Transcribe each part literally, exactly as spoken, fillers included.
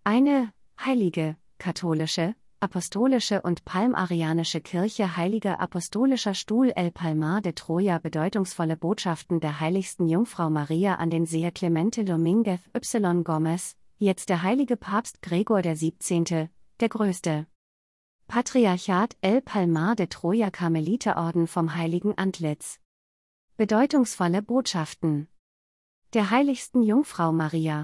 Eine heilige, katholische, apostolische und palmarianische Kirche Heiliger Apostolischer Stuhl El Palmar de Troya Bedeutungsvolle Botschaften der heiligsten Jungfrau Maria an den Seher Clemente Domínguez y Gómez, jetzt der heilige Papst Gregor der Siebzehnte, der Größte. Patriarchat El Palmar de Troya Karmeliterorden vom Heiligen Antlitz. Bedeutungsvolle Botschaften der heiligsten Jungfrau Maria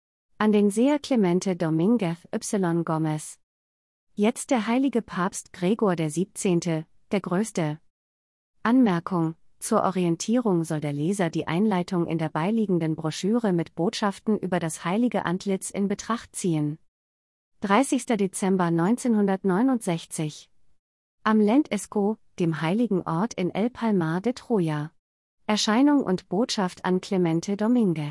an den Seher Clemente Domínguez y Gómez. Jetzt der heilige Papst Gregor der Siebzehnte, der Größte. Anmerkung: Zur Orientierung soll der Leser die Einleitung in der beiliegenden Broschüre mit Botschaften über das heilige Antlitz in Betracht ziehen. dreißigster Dezember neunzehnhundertneunundsechzig. Am Lent Esco, dem heiligen Ort in El Palmar de Troya. Erscheinung und Botschaft an Clemente Domínguez.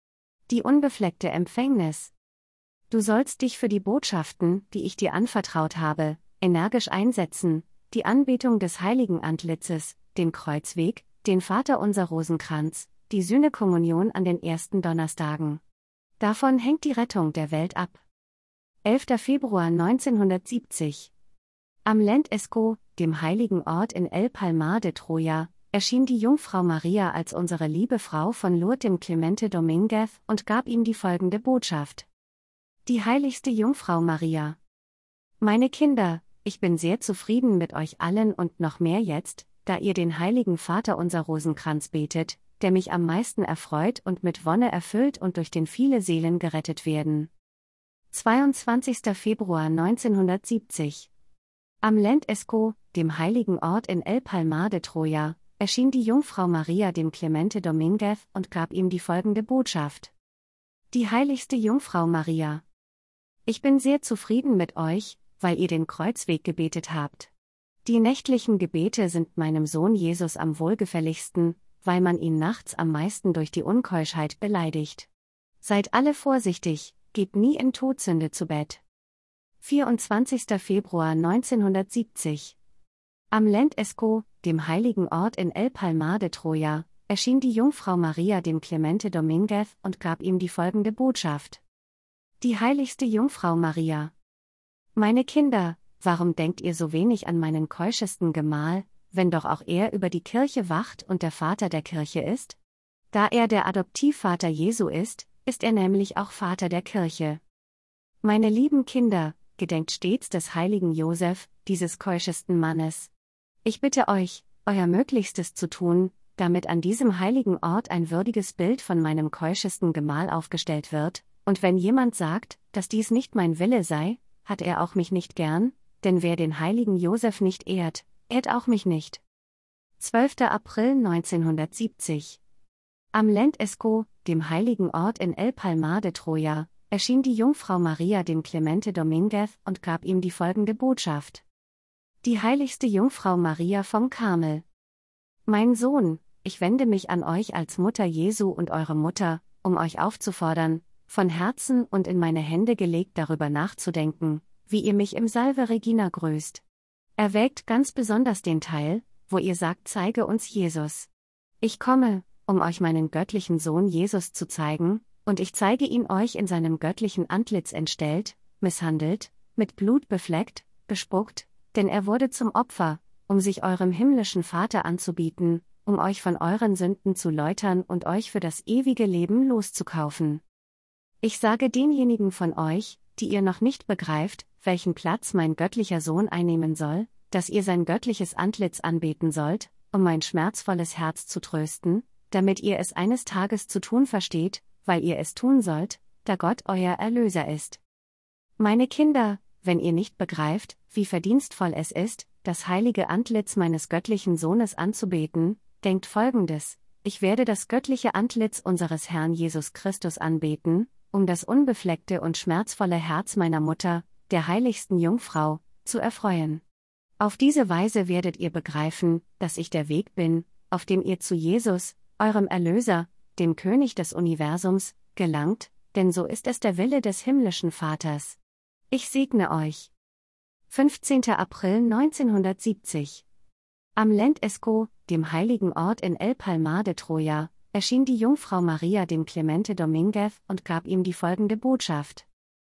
Die unbefleckte Empfängnis. Du sollst dich für die Botschaften, die ich dir anvertraut habe, energisch einsetzen, die Anbetung des heiligen Antlitzes, den Kreuzweg, den Vaterunser Rosenkranz, die Sühnekommunion an den ersten Donnerstagen. Davon hängt die Rettung der Welt ab. elfter Februar neunzehnhundertsiebzig. Am Lent Esco, dem heiligen Ort in El Palmar de Troya, erschien die Jungfrau Maria als unsere liebe Frau von Lourdes dem Clemente Domínguez und gab ihm die folgende Botschaft. Die heiligste Jungfrau Maria. Meine Kinder, ich bin sehr zufrieden mit euch allen und noch mehr jetzt, da ihr den heiligen Vaterunser Rosenkranz betet, der mich am meisten erfreut und mit Wonne erfüllt und durch den viele Seelen gerettet werden. zweiundzwanzigster Februar neunzehnhundertsiebzig. Am Lent Esco, dem heiligen Ort in El Palmar de Troya, erschien die Jungfrau Maria dem Clemente Domínguez und gab ihm die folgende Botschaft. Die heiligste Jungfrau Maria. Ich bin sehr zufrieden mit euch, weil ihr den Kreuzweg gebetet habt. Die nächtlichen Gebete sind meinem Sohn Jesus am wohlgefälligsten, weil man ihn nachts am meisten durch die Unkeuschheit beleidigt. Seid alle vorsichtig, geht nie in Todsünde zu Bett. vierundzwanzigster Februar neunzehnhundertsiebzig. Am Lent Esco, dem heiligen Ort in El Palmar de Troya, erschien die Jungfrau Maria dem Clemente Domínguez und gab ihm die folgende Botschaft. Die heiligste Jungfrau Maria. Meine Kinder, warum denkt ihr so wenig an meinen keuschesten Gemahl, wenn doch auch er über die Kirche wacht und der Vater der Kirche ist? Da er der Adoptivvater Jesu ist, ist er nämlich auch Vater der Kirche. Meine lieben Kinder, gedenkt stets des heiligen Josef, dieses keuschesten Mannes. Ich bitte euch, euer Möglichstes zu tun, damit an diesem heiligen Ort ein würdiges Bild von meinem keuschesten Gemahl aufgestellt wird, und wenn jemand sagt, dass dies nicht mein Wille sei, hat er auch mich nicht gern, denn wer den heiligen Josef nicht ehrt, ehrt auch mich nicht. zwölfter April neunzehnhundertsiebzig. Am Lent Esco, dem heiligen Ort in El Palmar de Troya, erschien die Jungfrau Maria dem Clemente Domínguez und gab ihm die folgende Botschaft. Die heiligste Jungfrau Maria vom Karmel. Mein Sohn, ich wende mich an euch als Mutter Jesu und eure Mutter, um euch aufzufordern, von Herzen und in meine Hände gelegt darüber nachzudenken, wie ihr mich im Salve Regina grüßt. Erwägt ganz besonders den Teil, wo ihr sagt, zeige uns Jesus. Ich komme, um euch meinen göttlichen Sohn Jesus zu zeigen, und ich zeige ihn euch in seinem göttlichen Antlitz entstellt, misshandelt, mit Blut befleckt, bespuckt, denn er wurde zum Opfer, um sich eurem himmlischen Vater anzubieten, um euch von euren Sünden zu läutern und euch für das ewige Leben loszukaufen. Ich sage denjenigen von euch, die ihr noch nicht begreift, welchen Platz mein göttlicher Sohn einnehmen soll, dass ihr sein göttliches Antlitz anbeten sollt, um mein schmerzvolles Herz zu trösten, damit ihr es eines Tages zu tun versteht, weil ihr es tun sollt, da Gott euer Erlöser ist. Meine Kinder, wenn ihr nicht begreift, wie verdienstvoll es ist, das heilige Antlitz meines göttlichen Sohnes anzubeten, denkt Folgendes: Ich werde das göttliche Antlitz unseres Herrn Jesus Christus anbeten, um das unbefleckte und schmerzvolle Herz meiner Mutter, der heiligsten Jungfrau, zu erfreuen. Auf diese Weise werdet ihr begreifen, dass ich der Weg bin, auf dem ihr zu Jesus, eurem Erlöser, dem König des Universums, gelangt, denn so ist es der Wille des himmlischen Vaters. Ich segne euch. fünfzehnter April neunzehnhundertsiebzig. Am Lent Esco, dem heiligen Ort in El Palmar de Troya, erschien die Jungfrau Maria dem Clemente Domínguez und gab ihm die folgende Botschaft.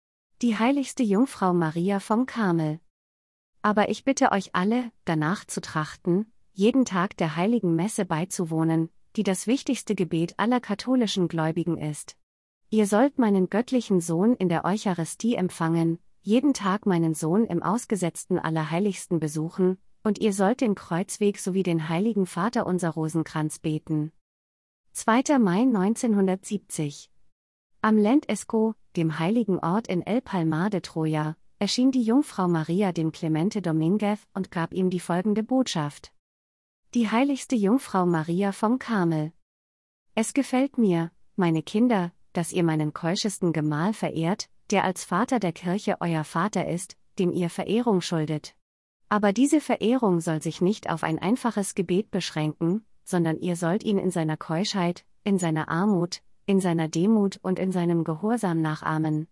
Die heiligste Jungfrau Maria vom Karmel. Aber ich bitte euch alle, danach zu trachten, jeden Tag der heiligen Messe beizuwohnen, die das wichtigste Gebet aller katholischen Gläubigen ist. Ihr sollt meinen göttlichen Sohn in der Eucharistie empfangen, jeden Tag meinen Sohn im Ausgesetzten Allerheiligsten besuchen, und ihr sollt den Kreuzweg sowie den heiligen Vater unser Rosenkranz beten. zweiter Mai neunzehnhundertsiebzig. Am Lentesco, dem heiligen Ort in El Palmar de Troya, erschien die Jungfrau Maria dem Clemente Dominguez und gab ihm die folgende Botschaft. Die heiligste Jungfrau Maria vom Karmel. Es gefällt mir, meine Kinder, dass ihr meinen keuschesten Gemahl verehrt, der als Vater der Kirche euer Vater ist, dem ihr Verehrung schuldet. Aber diese Verehrung soll sich nicht auf ein einfaches Gebet beschränken, sondern ihr sollt ihn in seiner Keuschheit, in seiner Armut, in seiner Demut und in seinem Gehorsam nachahmen.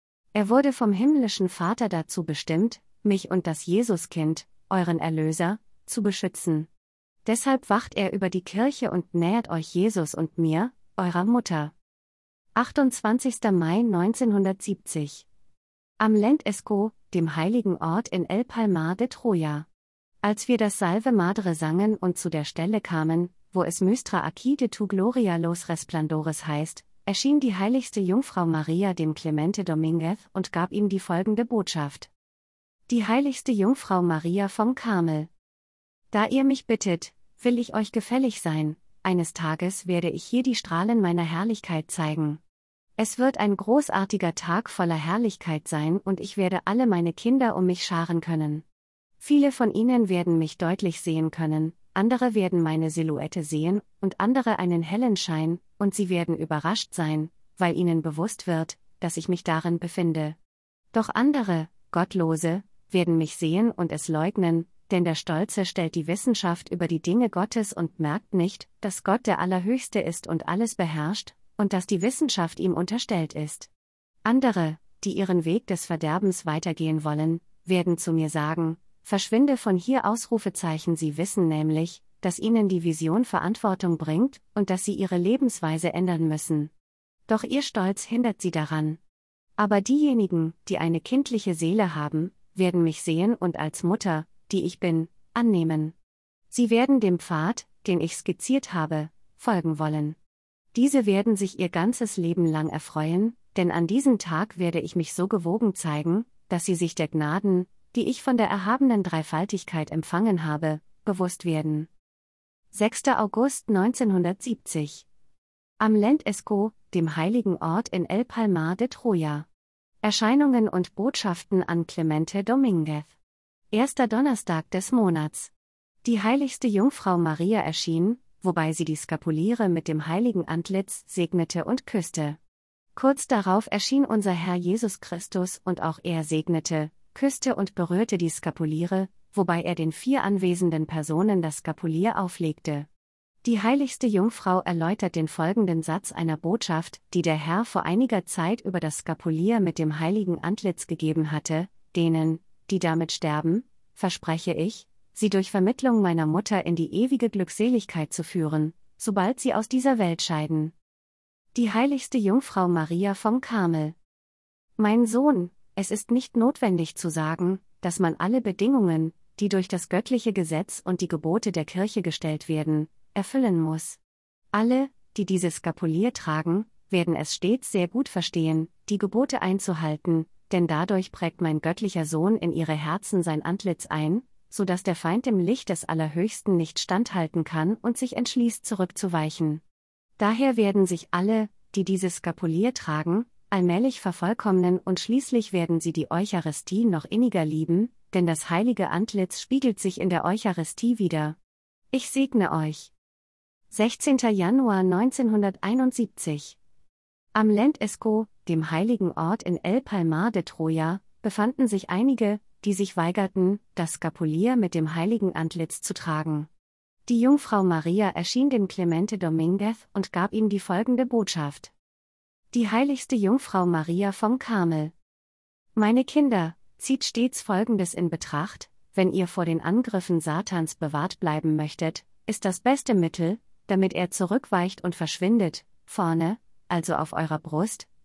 Er wurde vom himmlischen Vater dazu bestimmt, mich und das Jesuskind, euren Erlöser, zu beschützen. Deshalb wacht er über die Kirche und nähert euch Jesus und mir, eurer Mutter. achtundzwanzigster Mai neunzehnhundertsiebzig. Am Lentesco, dem heiligen Ort in El Palmar de Troya. Als wir das Salve Madre sangen und zu der Stelle kamen, wo es Mystra aqui de tu gloria los resplendores heißt, erschien die heiligste Jungfrau Maria dem Clemente Dominguez und gab ihm die folgende Botschaft. Die heiligste Jungfrau Maria vom Karmel. Da ihr mich bittet, will ich euch gefällig sein, eines Tages werde ich hier die Strahlen meiner Herrlichkeit zeigen. Es wird ein großartiger Tag voller Herrlichkeit sein und ich werde alle meine Kinder um mich scharen können. Viele von ihnen werden mich deutlich sehen können, andere werden meine Silhouette sehen und andere einen hellen Schein, und sie werden überrascht sein, weil ihnen bewusst wird, dass ich mich darin befinde. Doch andere, Gottlose, werden mich sehen und es leugnen, denn der Stolze stellt die Wissenschaft über die Dinge Gottes und merkt nicht, dass Gott der Allerhöchste ist und alles beherrscht, und dass die Wissenschaft ihm unterstellt ist. Andere, die ihren Weg des Verderbens weitergehen wollen, werden zu mir sagen, verschwinde von hier Ausrufezeichen, sie wissen nämlich, dass ihnen die Vision Verantwortung bringt und dass sie ihre Lebensweise ändern müssen. Doch ihr Stolz hindert sie daran. Aber diejenigen, die eine kindliche Seele haben, werden mich sehen und als Mutter, die ich bin, annehmen. Sie werden dem Pfad, den ich skizziert habe, folgen wollen. Diese werden sich ihr ganzes Leben lang erfreuen, denn an diesem Tag werde ich mich so gewogen zeigen, dass sie sich der Gnaden, die ich von der erhabenen Dreifaltigkeit empfangen habe, bewusst werden. sechster August neunzehnhundertsiebzig. Am Lentesco, dem heiligen Ort in El Palmar de Troya. Erscheinungen und Botschaften an Clemente Dominguez. Erster Donnerstag des Monats. Die heiligste Jungfrau Maria erschien, wobei sie die Skapuliere mit dem heiligen Antlitz segnete und küsste. Kurz darauf erschien unser Herr Jesus Christus und auch er segnete, küsste und berührte die Skapuliere, wobei er den vier anwesenden Personen das Skapulier auflegte. Die heiligste Jungfrau erläutert den folgenden Satz einer Botschaft, die der Herr vor einiger Zeit über das Skapulier mit dem heiligen Antlitz gegeben hatte: Denen, die damit sterben, verspreche ich, sie durch Vermittlung meiner Mutter in die ewige Glückseligkeit zu führen, sobald sie aus dieser Welt scheiden. Die heiligste Jungfrau Maria vom Karmel. Mein Sohn, es ist nicht notwendig zu sagen, dass man alle Bedingungen, die durch das göttliche Gesetz und die Gebote der Kirche gestellt werden, erfüllen muss. Alle, die dieses Skapulier tragen, werden es stets sehr gut verstehen, die Gebote einzuhalten, denn dadurch prägt mein göttlicher Sohn in ihre Herzen sein Antlitz ein, so dass der Feind im Licht des Allerhöchsten nicht standhalten kann und sich entschließt zurückzuweichen. Daher werden sich alle, die dieses Skapulier tragen, allmählich vervollkommnen und schließlich werden sie die Eucharistie noch inniger lieben, denn das heilige Antlitz spiegelt sich in der Eucharistie wider. Ich segne euch. sechzehnter Januar neunzehnhunderteinundsiebzig. Am Lentesco, dem heiligen Ort in El Palmar de Troya, befanden sich einige, die sich weigerten, das Skapulier mit dem heiligen Antlitz zu tragen. Die Jungfrau Maria erschien dem Clemente Dominguez und gab ihm die folgende Botschaft. Die heiligste Jungfrau Maria vom Karmel. Meine Kinder, zieht stets Folgendes in Betracht: Wenn ihr vor den Angriffen Satans bewahrt bleiben möchtet, ist das beste Mittel, damit er zurückweicht und verschwindet, vorne, also auf eurer Brust,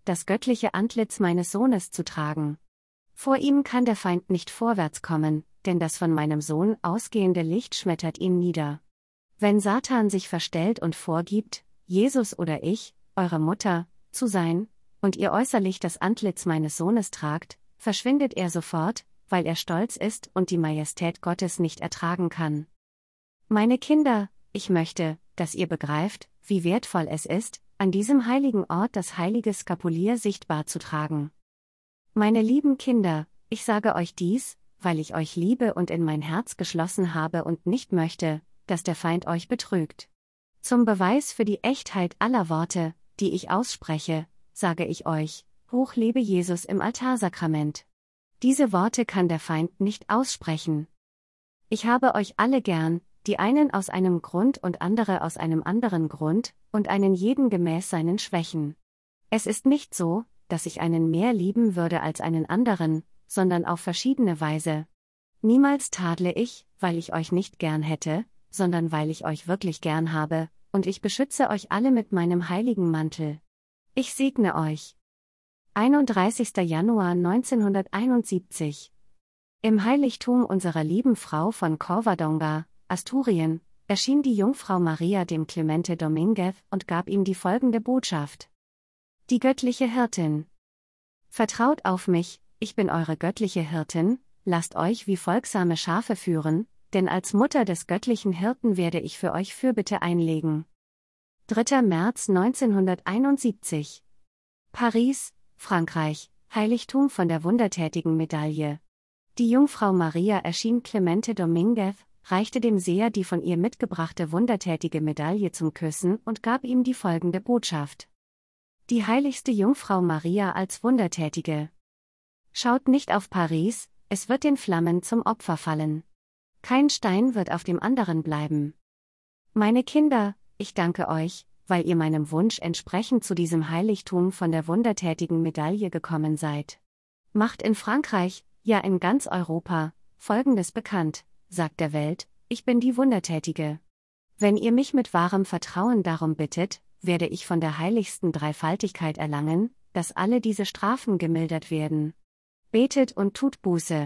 das göttliche Antlitz meines Sohnes zu tragen. Vor ihm kann der Feind nicht vorwärts kommen, denn das von meinem Sohn ausgehende Licht schmettert ihn nieder. Wenn Satan sich verstellt und vorgibt, Jesus oder ich, eure Mutter, zu sein, und ihr äußerlich das Antlitz meines Sohnes tragt, verschwindet er sofort, weil er stolz ist und die Majestät Gottes nicht ertragen kann. Meine Kinder, ich möchte, dass ihr begreift, wie wertvoll es ist, an diesem heiligen Ort das heilige Skapulier sichtbar zu tragen. Meine lieben Kinder, ich sage euch dies, weil ich euch liebe und in mein Herz geschlossen habe und nicht möchte, dass der Feind euch betrügt. Zum Beweis für die Echtheit aller Worte, die ich ausspreche, sage ich euch, hoch lebe Jesus im Altarsakrament. Diese Worte kann der Feind nicht aussprechen. Ich habe euch alle gern, die einen aus einem Grund und andere aus einem anderen Grund, und einen jeden gemäß seinen Schwächen. Es ist nicht so, dass ich einen mehr lieben würde als einen anderen, sondern auf verschiedene Weise. Niemals tadle ich, weil ich euch nicht gern hätte, sondern weil ich euch wirklich gern habe, und ich beschütze euch alle mit meinem heiligen Mantel. Ich segne euch. einunddreißigster Januar neunzehnhunderteinundsiebzig. Im Heiligtum unserer lieben Frau von Covadonga, Asturien, erschien die Jungfrau Maria dem Clemente Dominguez und gab ihm die folgende Botschaft. Die göttliche Hirtin. Vertraut auf mich, ich bin eure göttliche Hirtin, lasst euch wie folgsame Schafe führen, denn als Mutter des göttlichen Hirten werde ich für euch Fürbitte einlegen. dritter März neunzehnhunderteinundsiebzig. Paris, Frankreich, Heiligtum von der wundertätigen Medaille. Die Jungfrau Maria erschien Clemente Dominguez, reichte dem Seher die von ihr mitgebrachte wundertätige Medaille zum Küssen und gab ihm die folgende Botschaft. Die heiligste Jungfrau Maria als Wundertätige. Schaut nicht auf Paris, es wird den Flammen zum Opfer fallen. Kein Stein wird auf dem anderen bleiben. Meine Kinder, ich danke euch, weil ihr meinem Wunsch entsprechend zu diesem Heiligtum von der wundertätigen Medaille gekommen seid. Macht in Frankreich, ja in ganz Europa, Folgendes bekannt, sagt der Welt, ich bin die Wundertätige. Wenn ihr mich mit wahrem Vertrauen darum bittet, werde ich von der heiligsten Dreifaltigkeit erlangen, dass alle diese Strafen gemildert werden. Betet und tut Buße.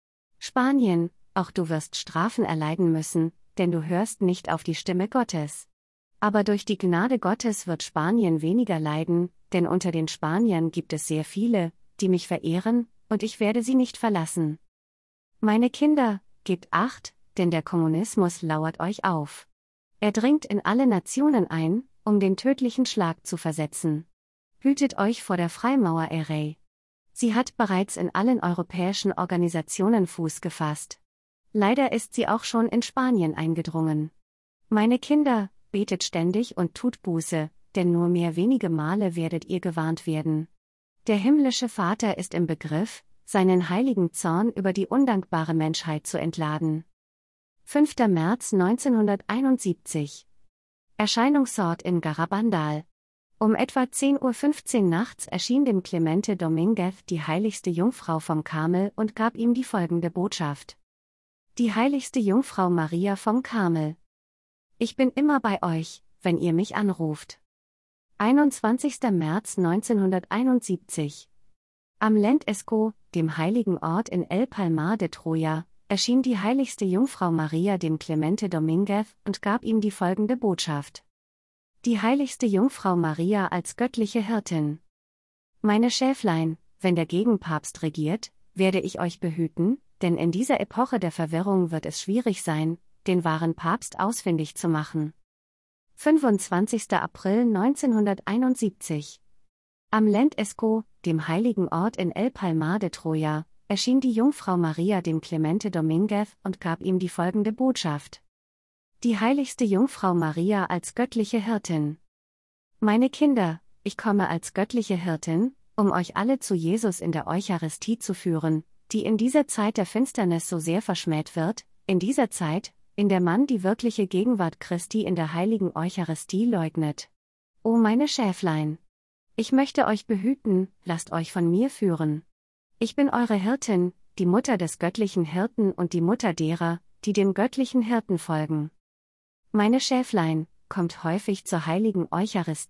Spanien, auch du wirst Strafen erleiden müssen, denn du hörst nicht auf die Stimme Gottes. Aber durch die Gnade Gottes wird Spanien weniger leiden, denn unter den Spaniern gibt es sehr viele, die mich verehren, und ich werde sie nicht verlassen. Meine Kinder, gebt Acht, denn der Kommunismus lauert euch auf. Er dringt in alle Nationen ein, um den tödlichen Schlag zu versetzen. Hütet euch vor der Freimaurer-Array. Sie hat bereits in allen europäischen Organisationen Fuß gefasst. Leider ist sie auch schon in Spanien eingedrungen. Meine Kinder, betet ständig und tut Buße, denn nur mehr wenige Male werdet ihr gewarnt werden. Der himmlische Vater ist im Begriff, seinen heiligen Zorn über die undankbare Menschheit zu entladen. fünfter März neunzehnhunderteinundsiebzig. Erscheinungsort in Garabandal. Um etwa zehn Uhr fünfzehn nachts erschien dem Clemente Dominguez die heiligste Jungfrau vom Karmel und gab ihm die folgende Botschaft. Die heiligste Jungfrau Maria vom Karmel. Ich bin immer bei euch, wenn ihr mich anruft. einundzwanzigster März neunzehnhunderteinundsiebzig. Am Lentesco, dem heiligen Ort in El Palmar de Troya, erschien die heiligste Jungfrau Maria dem Clemente Dominguez und gab ihm die folgende Botschaft. Die heiligste Jungfrau Maria als göttliche Hirtin. Meine Schäflein, wenn der Gegenpapst regiert, werde ich euch behüten, denn in dieser Epoche der Verwirrung wird es schwierig sein, den wahren Papst ausfindig zu machen. fünfundzwanzigster April neunzehnhunderteinundsiebzig. Am Lentesco, dem heiligen Ort in El Palmar de Troya, erschien die Jungfrau Maria dem Clemente Dominguez und gab ihm die folgende Botschaft. Die heiligste Jungfrau Maria als göttliche Hirtin. Meine Kinder, ich komme als göttliche Hirtin, um euch alle zu Jesus in der Eucharistie zu führen, die in dieser Zeit der Finsternis so sehr verschmäht wird, in dieser Zeit, in der man die wirkliche Gegenwart Christi in der heiligen Eucharistie leugnet. O meine Schäflein! Ich möchte euch behüten, lasst euch von mir führen. Ich bin eure Hirtin, die Mutter des göttlichen Hirten und die Mutter derer, die dem göttlichen Hirten folgen. Meine Schäflein, kommt häufig zur heiligen Eucharistie,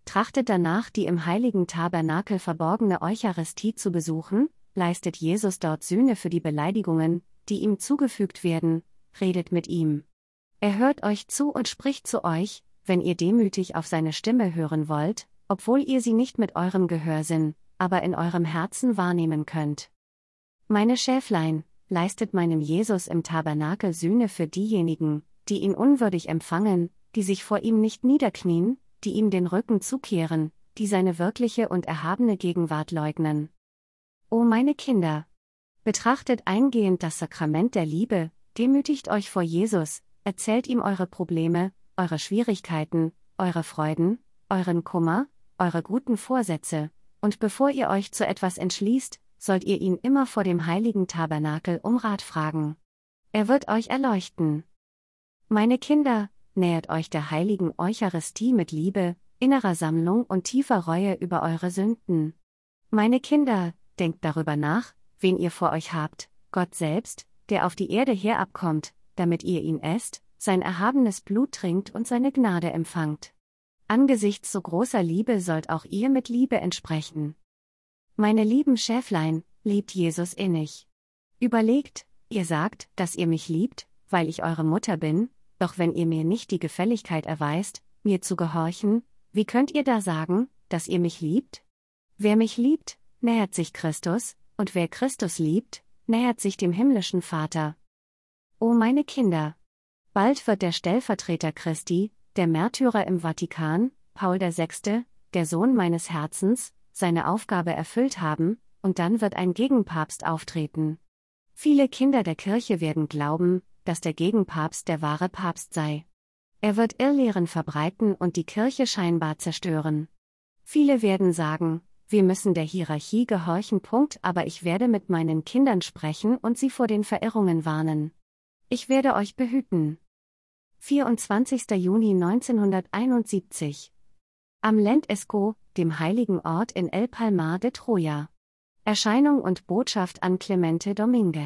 trachtet danach, die im heiligen Tabernakel verborgene Eucharistie zu besuchen, leistet Jesus dort Sühne für die Beleidigungen, die ihm zugefügt werden, redet mit ihm. Er hört euch zu und spricht zu euch, wenn ihr demütig auf seine Stimme hören wollt, obwohl ihr sie nicht mit eurem Gehörsinn, aber in eurem Herzen wahrnehmen könnt. Meine Schäflein, leistet meinem Jesus im Tabernakel Sühne für diejenigen, die ihn unwürdig empfangen, die sich vor ihm nicht niederknien, die ihm den Rücken zukehren, die seine wirkliche und erhabene Gegenwart leugnen. O meine Kinder! Betrachtet eingehend das Sakrament der Liebe, demütigt euch vor Jesus, erzählt ihm eure Probleme, eure Schwierigkeiten, eure Freuden, euren Kummer, eure guten Vorsätze, und bevor ihr euch zu etwas entschließt, sollt ihr ihn immer vor dem heiligen Tabernakel um Rat fragen. Er wird euch erleuchten. Meine Kinder, nähert euch der heiligen Eucharistie mit Liebe, innerer Sammlung und tiefer Reue über eure Sünden. Meine Kinder, denkt darüber nach, wen ihr vor euch habt, Gott selbst, der auf die Erde herabkommt, damit ihr ihn esst, sein erhabenes Blut trinkt und seine Gnade empfangt. Angesichts so großer Liebe sollt auch ihr mit Liebe entsprechen. Meine lieben Schäflein, liebt Jesus innig. Überlegt, ihr sagt, dass ihr mich liebt, weil ich eure Mutter bin, doch wenn ihr mir nicht die Gefälligkeit erweist, mir zu gehorchen, wie könnt ihr da sagen, dass ihr mich liebt? Wer mich liebt, nähert sich Christus, und wer Christus liebt, nähert sich dem himmlischen Vater. O meine Kinder! Bald wird der Stellvertreter Christi, der Märtyrer im Vatikan, Paul der Sechste, der Sohn meines Herzens, seine Aufgabe erfüllt haben, und dann wird ein Gegenpapst auftreten. Viele Kinder der Kirche werden glauben, dass der Gegenpapst der wahre Papst sei. Er wird Irrlehren verbreiten und die Kirche scheinbar zerstören. Viele werden sagen, wir müssen der Hierarchie gehorchen. Punkt, aber ich werde mit meinen Kindern sprechen und sie vor den Verirrungen warnen. Ich werde euch behüten. vierundzwanzigster Juni neunzehnhunderteinundsiebzig. Am Lentesco, dem heiligen Ort in El Palmar de Troya. Erscheinung und Botschaft an Clemente Dominguez.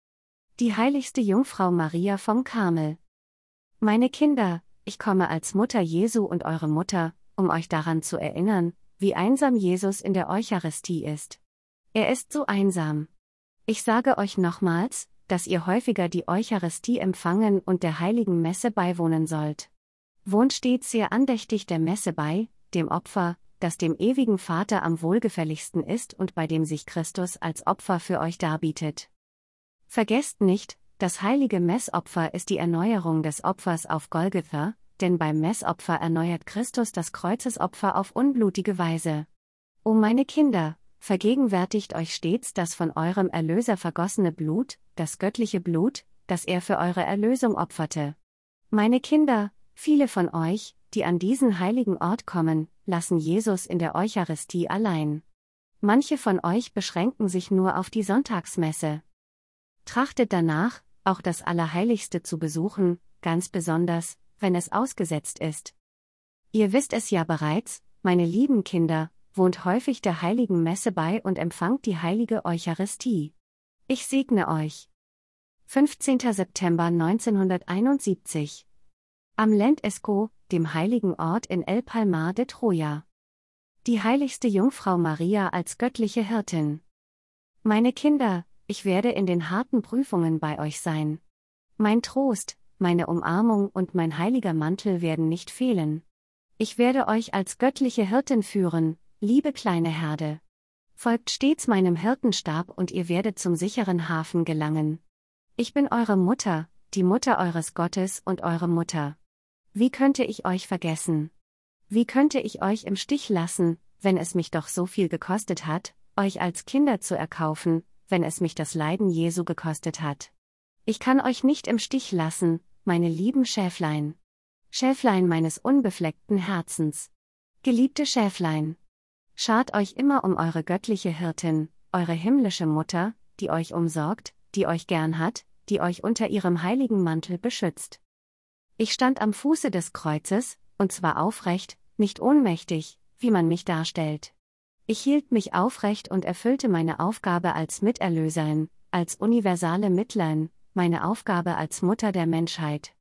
Die heiligste Jungfrau Maria vom Karmel. Meine Kinder, ich komme als Mutter Jesu und eure Mutter, um euch daran zu erinnern, wie einsam Jesus in der Eucharistie ist. Er ist so einsam. Ich sage euch nochmals, dass ihr häufiger die Eucharistie empfangen und der heiligen Messe beiwohnen sollt. Wohnt stets sehr andächtig der Messe bei, dem Opfer, das dem ewigen Vater am wohlgefälligsten ist und bei dem sich Christus als Opfer für euch darbietet. Vergesst nicht, das heilige Messopfer ist die Erneuerung des Opfers auf Golgatha, denn beim Messopfer erneuert Christus das Kreuzesopfer auf unblutige Weise. O meine Kinder, vergegenwärtigt euch stets das von eurem Erlöser vergossene Blut, das göttliche Blut, das er für eure Erlösung opferte. Meine Kinder, viele von euch, die an diesen heiligen Ort kommen, lassen Jesus in der Eucharistie allein. Manche von euch beschränken sich nur auf die Sonntagsmesse. Trachtet danach, auch das Allerheiligste zu besuchen, ganz besonders, wenn es ausgesetzt ist. Ihr wisst es ja bereits, meine lieben Kinder, wohnt häufig der heiligen Messe bei und empfangt die heilige Eucharistie. Ich segne euch. fünfzehnter September neunzehnhunderteinundsiebzig. Am Lentesco, dem heiligen Ort in El Palmar de Troya. Die heiligste Jungfrau Maria als göttliche Hirtin. Meine Kinder, ich werde in den harten Prüfungen bei euch sein. Mein Trost, meine Umarmung und mein heiliger Mantel werden nicht fehlen. Ich werde euch als göttliche Hirtin führen, liebe kleine Herde. Folgt stets meinem Hirtenstab und ihr werdet zum sicheren Hafen gelangen. Ich bin eure Mutter, die Mutter eures Gottes und eure Mutter. Wie könnte ich euch vergessen? Wie könnte ich euch im Stich lassen, wenn es mich doch so viel gekostet hat, euch als Kinder zu erkaufen, wenn es mich das Leiden Jesu gekostet hat? Ich kann euch nicht im Stich lassen, meine lieben Schäflein. Schäflein meines unbefleckten Herzens. Geliebte Schäflein. Schart euch immer um eure göttliche Hirtin, eure himmlische Mutter, die euch umsorgt, die euch gern hat, die euch unter ihrem heiligen Mantel beschützt. Ich stand am Fuße des Kreuzes, und zwar aufrecht, nicht ohnmächtig, wie man mich darstellt. Ich hielt mich aufrecht und erfüllte meine Aufgabe als Miterlöserin, als universale Mittlerin, meine Aufgabe als Mutter der Menschheit.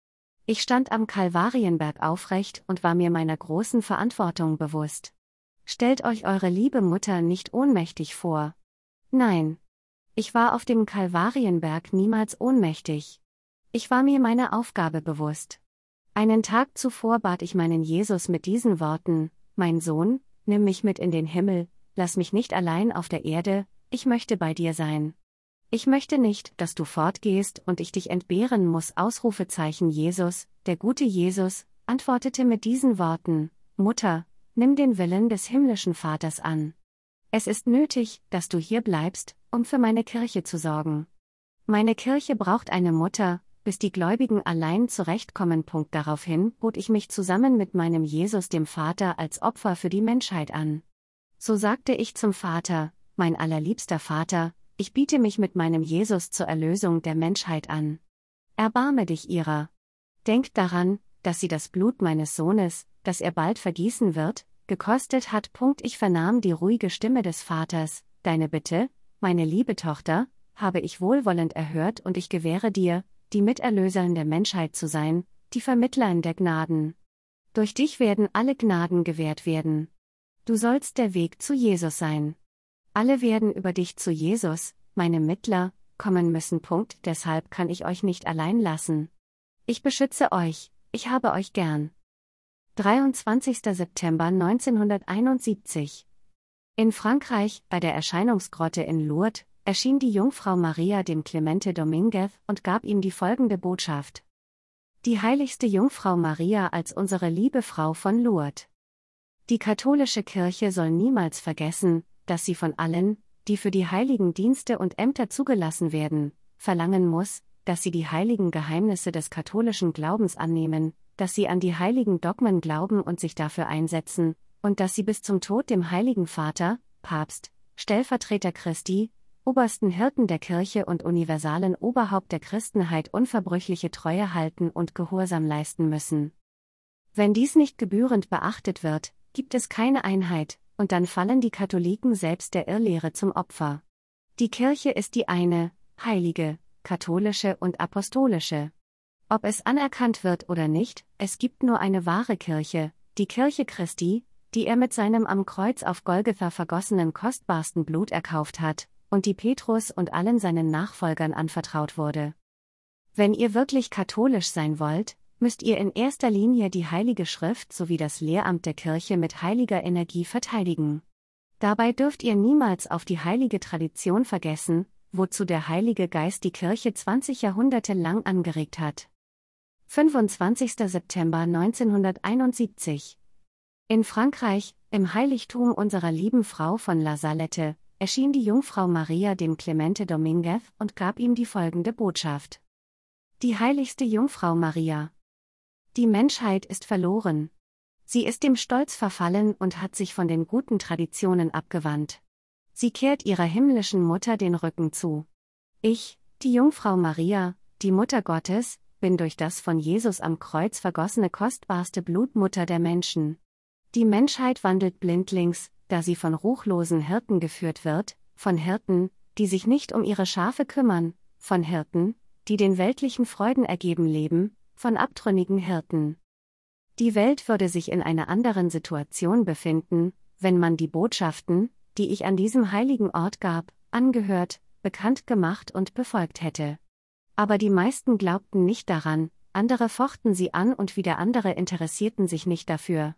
Ich stand am Kalvarienberg aufrecht und war mir meiner großen Verantwortung bewusst. Stellt euch eure liebe Mutter nicht ohnmächtig vor. Nein. Ich war auf dem Kalvarienberg niemals ohnmächtig. Ich war mir meiner Aufgabe bewusst. Einen Tag zuvor bat ich meinen Jesus mit diesen Worten: Mein Sohn, nimm mich mit in den Himmel, lass mich nicht allein auf der Erde, ich möchte bei dir sein. Ich möchte nicht, dass du fortgehst und ich dich entbehren muss. Ausrufezeichen Jesus, der gute Jesus, antwortete mit diesen Worten: Mutter, nimm den Willen des himmlischen Vaters an. Es ist nötig, dass du hier bleibst, um für meine Kirche zu sorgen. Meine Kirche braucht eine Mutter, bis die Gläubigen allein zurechtkommen. Punkt. Daraufhin bot ich mich zusammen mit meinem Jesus dem Vater als Opfer für die Menschheit an. So sagte ich zum Vater: Mein allerliebster Vater, ich biete mich mit meinem Jesus zur Erlösung der Menschheit an. Erbarme dich ihrer. Denkt daran, dass sie das Blut meines Sohnes, das er bald vergießen wird, gekostet hat. Ich vernahm die ruhige Stimme des Vaters: Deine Bitte, meine liebe Tochter, habe ich wohlwollend erhört und ich gewähre dir, die Miterlöserin der Menschheit zu sein, die Vermittlerin der Gnaden. Durch dich werden alle Gnaden gewährt werden. Du sollst der Weg zu Jesus sein. Alle werden über dich zu Jesus, meinem Mittler, kommen müssen. Punkt. Deshalb kann ich euch nicht allein lassen. Ich beschütze euch, ich habe euch gern. dreiundzwanzigster September neunzehnhunderteinundsiebzig. In Frankreich, bei der Erscheinungsgrotte in Lourdes, erschien die Jungfrau Maria dem Clemente Dominguez und gab ihm die folgende Botschaft: Die heiligste Jungfrau Maria als unsere liebe Frau von Lourdes. Die katholische Kirche soll niemals vergessen, dass sie von allen, die für die heiligen Dienste und Ämter zugelassen werden, verlangen muss, dass sie die heiligen Geheimnisse des katholischen Glaubens annehmen, dass sie an die heiligen Dogmen glauben und sich dafür einsetzen, und dass sie bis zum Tod dem Heiligen Vater, Papst, Stellvertreter Christi, obersten Hirten der Kirche und universalen Oberhaupt der Christenheit unverbrüchliche Treue halten und Gehorsam leisten müssen. Wenn dies nicht gebührend beachtet wird, gibt es keine Einheit, und dann fallen die Katholiken selbst der Irrlehre zum Opfer. Die Kirche ist die eine, heilige, katholische und apostolische. Ob es anerkannt wird oder nicht, es gibt nur eine wahre Kirche, die Kirche Christi, die er mit seinem am Kreuz auf Golgatha vergossenen kostbarsten Blut erkauft hat, und die Petrus und allen seinen Nachfolgern anvertraut wurde. Wenn ihr wirklich katholisch sein wollt, müsst ihr in erster Linie die Heilige Schrift sowie das Lehramt der Kirche mit heiliger Energie verteidigen. Dabei dürft ihr niemals auf die heilige Tradition vergessen, wozu der Heilige Geist die Kirche zwanzig Jahrhunderte lang angeregt hat. fünfundzwanzigster September neunzehnhunderteinundsiebzig. In Frankreich, im Heiligtum unserer lieben Frau von La Salette, erschien die Jungfrau Maria dem Clemente Dominguez und gab ihm die folgende Botschaft: Die heiligste Jungfrau Maria. Die Menschheit ist verloren. Sie ist dem Stolz verfallen und hat sich von den guten Traditionen abgewandt. Sie kehrt ihrer himmlischen Mutter den Rücken zu. Ich, die Jungfrau Maria, die Mutter Gottes, bin durch das von Jesus am Kreuz vergossene kostbarste Blut Mutter der Menschen. Die Menschheit wandelt blindlings, da sie von ruchlosen Hirten geführt wird, von Hirten, die sich nicht um ihre Schafe kümmern, von Hirten, die den weltlichen Freuden ergeben leben, von abtrünnigen Hirten. Die Welt würde sich in einer anderen Situation befinden, wenn man die Botschaften, die ich an diesem heiligen Ort gab, angehört, bekannt gemacht und befolgt hätte. Aber die meisten glaubten nicht daran, andere fochten sie an und wieder andere interessierten sich nicht dafür.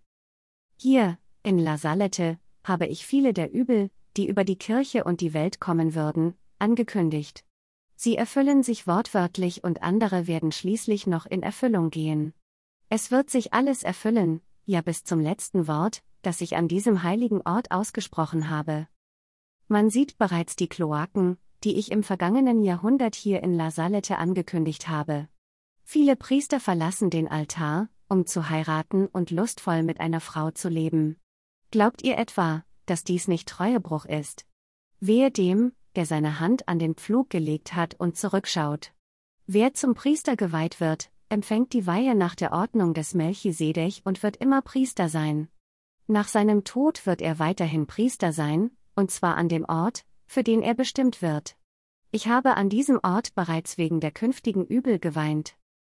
Hier, in La Salette, habe ich viele der Übel, die über die Kirche und die Welt kommen würden, angekündigt. Sie erfüllen sich wortwörtlich und andere werden schließlich noch in Erfüllung gehen. Es wird sich alles erfüllen, ja bis zum letzten Wort, das ich an diesem heiligen Ort ausgesprochen habe. Man sieht bereits die Kloaken, die ich im vergangenen Jahrhundert hier in La Salette angekündigt habe. Viele Priester verlassen den Altar, um zu heiraten und lustvoll mit einer Frau zu leben. Glaubt ihr etwa, dass dies nicht Treuebruch ist? Wehe dem, der seine Hand an den Pflug gelegt hat und zurückschaut. Wer zum Priester geweiht wird, empfängt die Weihe nach der Ordnung des Melchisedech und wird immer Priester sein. Nach seinem Tod wird er weiterhin Priester sein, und zwar an dem Ort, für den er bestimmt wird. Ich habe an diesem Ort bereits wegen der künftigen Übel geweint.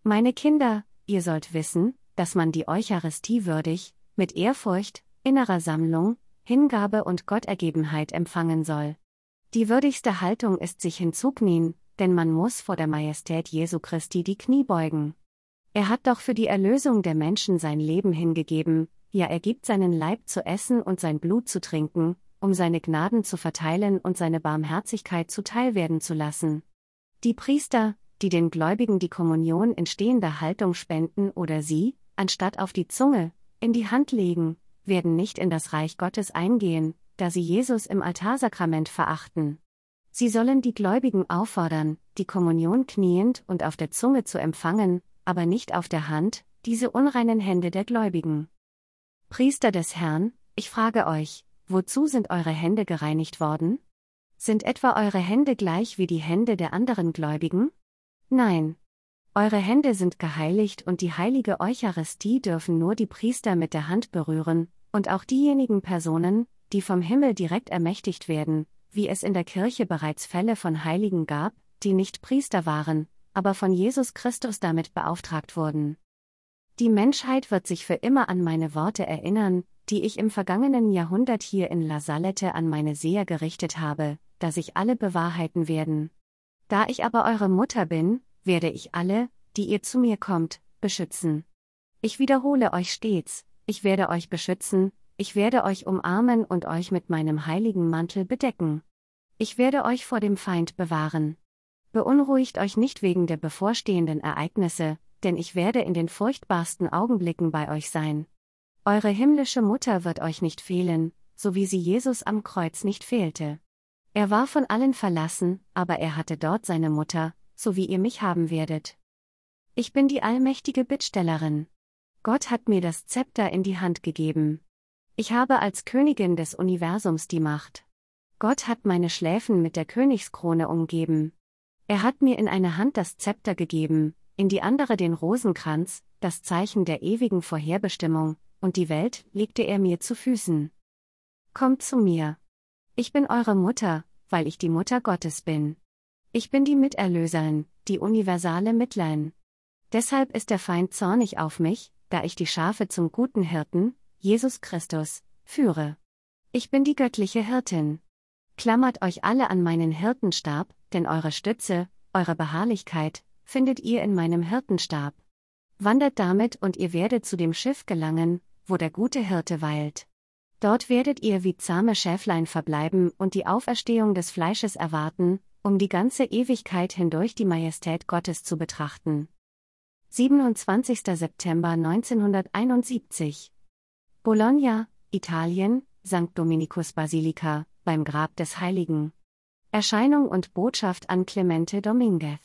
Meine Kinder, ihr sollt wissen, dass man die Eucharistie würdig, mit Ehrfurcht, innerer Sammlung, Hingabe und Gottergebenheit empfangen soll. Die würdigste Haltung ist sich hinzuknien, denn man muss vor der Majestät Jesu Christi die Knie beugen. Er hat doch für die Erlösung der Menschen sein Leben hingegeben, ja er gibt seinen Leib zu essen und sein Blut zu trinken, um seine Gnaden zu verteilen und seine Barmherzigkeit zuteilwerden zu lassen. Die Priester, die den Gläubigen die Kommunion in stehender Haltung spenden oder sie, anstatt auf die Zunge, in die Hand legen, werden nicht in das Reich Gottes eingehen, da sie Jesus im Altarsakrament verachten. Sie sollen die Gläubigen auffordern, die Kommunion kniend und auf der Zunge zu empfangen, aber nicht auf der Hand, diese unreinen Hände der Gläubigen. Priester des Herrn, ich frage euch, wozu sind eure Hände gereinigt worden? Sind etwa eure Hände gleich wie die Hände der anderen Gläubigen? Nein. Eure Hände sind geheiligt und die heilige Eucharistie dürfen nur die Priester mit der Hand berühren, und auch diejenigen Personen, die vom Himmel direkt ermächtigt werden, wie es in der Kirche bereits Fälle von Heiligen gab, die nicht Priester waren, aber von Jesus Christus damit beauftragt wurden. Die Menschheit wird sich für immer an meine Worte erinnern, die ich im vergangenen Jahrhundert hier in La Salette an meine Seher gerichtet habe, da sich alle bewahrheiten werden. Da ich aber eure Mutter bin, werde ich alle, die ihr zu mir kommt, beschützen. Ich wiederhole euch stets, ich werde euch beschützen, ich werde euch umarmen und euch mit meinem heiligen Mantel bedecken. Ich werde euch vor dem Feind bewahren. Beunruhigt euch nicht wegen der bevorstehenden Ereignisse, denn ich werde in den furchtbarsten Augenblicken bei euch sein. Eure himmlische Mutter wird euch nicht fehlen, so wie sie Jesus am Kreuz nicht fehlte. Er war von allen verlassen, aber er hatte dort seine Mutter, so wie ihr mich haben werdet. Ich bin die allmächtige Bittstellerin. Gott hat mir das Zepter in die Hand gegeben. Ich habe als Königin des Universums die Macht. Gott hat meine Schläfen mit der Königskrone umgeben. Er hat mir in eine Hand das Zepter gegeben, in die andere den Rosenkranz, das Zeichen der ewigen Vorherbestimmung, und die Welt legte er mir zu Füßen. Kommt zu mir. Ich bin eure Mutter, weil ich die Mutter Gottes bin. Ich bin die Miterlöserin, die universale Mittlerin. Deshalb ist der Feind zornig auf mich, da ich die Schafe zum guten Hirten, Jesus Christus, führe. Ich bin die göttliche Hirtin. Klammert euch alle an meinen Hirtenstab, denn eure Stütze, eure Beharrlichkeit, findet ihr in meinem Hirtenstab. Wandert damit und ihr werdet zu dem Schiff gelangen, wo der gute Hirte weilt. Dort werdet ihr wie zahme Schäflein verbleiben und die Auferstehung des Fleisches erwarten, um die ganze Ewigkeit hindurch die Majestät Gottes zu betrachten. siebenundzwanzigster September neunzehnhunderteinundsiebzig. Bologna, Italien, Sankt Dominikus Basilika, beim Grab des Heiligen. Erscheinung und Botschaft an Clemente Dominguez.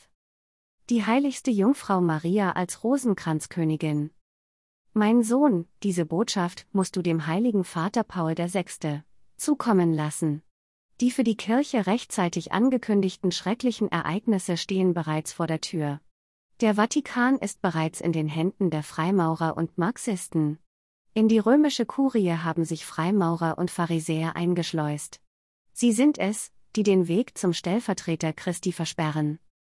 Die heiligste Jungfrau Maria als Rosenkranzkönigin. Mein Sohn, diese Botschaft musst du dem heiligen Vater Paul der Sechste zukommen lassen. Die für die Kirche rechtzeitig angekündigten schrecklichen Ereignisse stehen bereits vor der Tür. Der Vatikan ist bereits in den Händen der Freimaurer und Marxisten. In die römische Kurie haben sich Freimaurer und Pharisäer eingeschleust. Sie sind es, die den Weg zum Stellvertreter Christi versperren.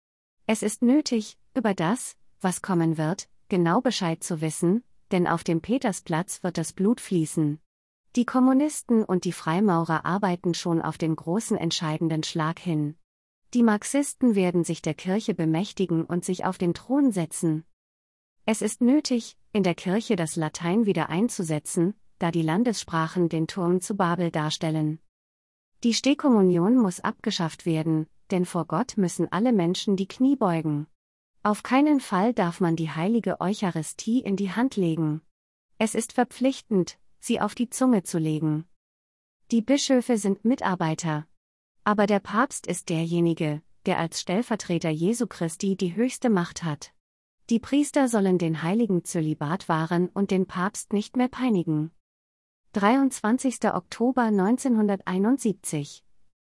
Es ist nötig, über das, was kommen wird, genau Bescheid zu wissen, denn auf dem Petersplatz wird das Blut fließen. Die Kommunisten und die Freimaurer arbeiten schon auf den großen entscheidenden Schlag hin. Die Marxisten werden sich der Kirche bemächtigen und sich auf den Thron setzen. Es ist nötig, in der Kirche das Latein wieder einzusetzen, da die Landessprachen den Turm zu Babel darstellen. Die Stehkommunion muss abgeschafft werden, denn vor Gott müssen alle Menschen die Knie beugen. Auf keinen Fall darf man die heilige Eucharistie in die Hand legen. Es ist verpflichtend, sie auf die Zunge zu legen. Die Bischöfe sind Mitarbeiter. Aber der Papst ist derjenige, der als Stellvertreter Jesu Christi die höchste Macht hat. Die Priester sollen den heiligen Zölibat wahren und den Papst nicht mehr peinigen. dreiundzwanzigster Oktober neunzehnhunderteinundsiebzig.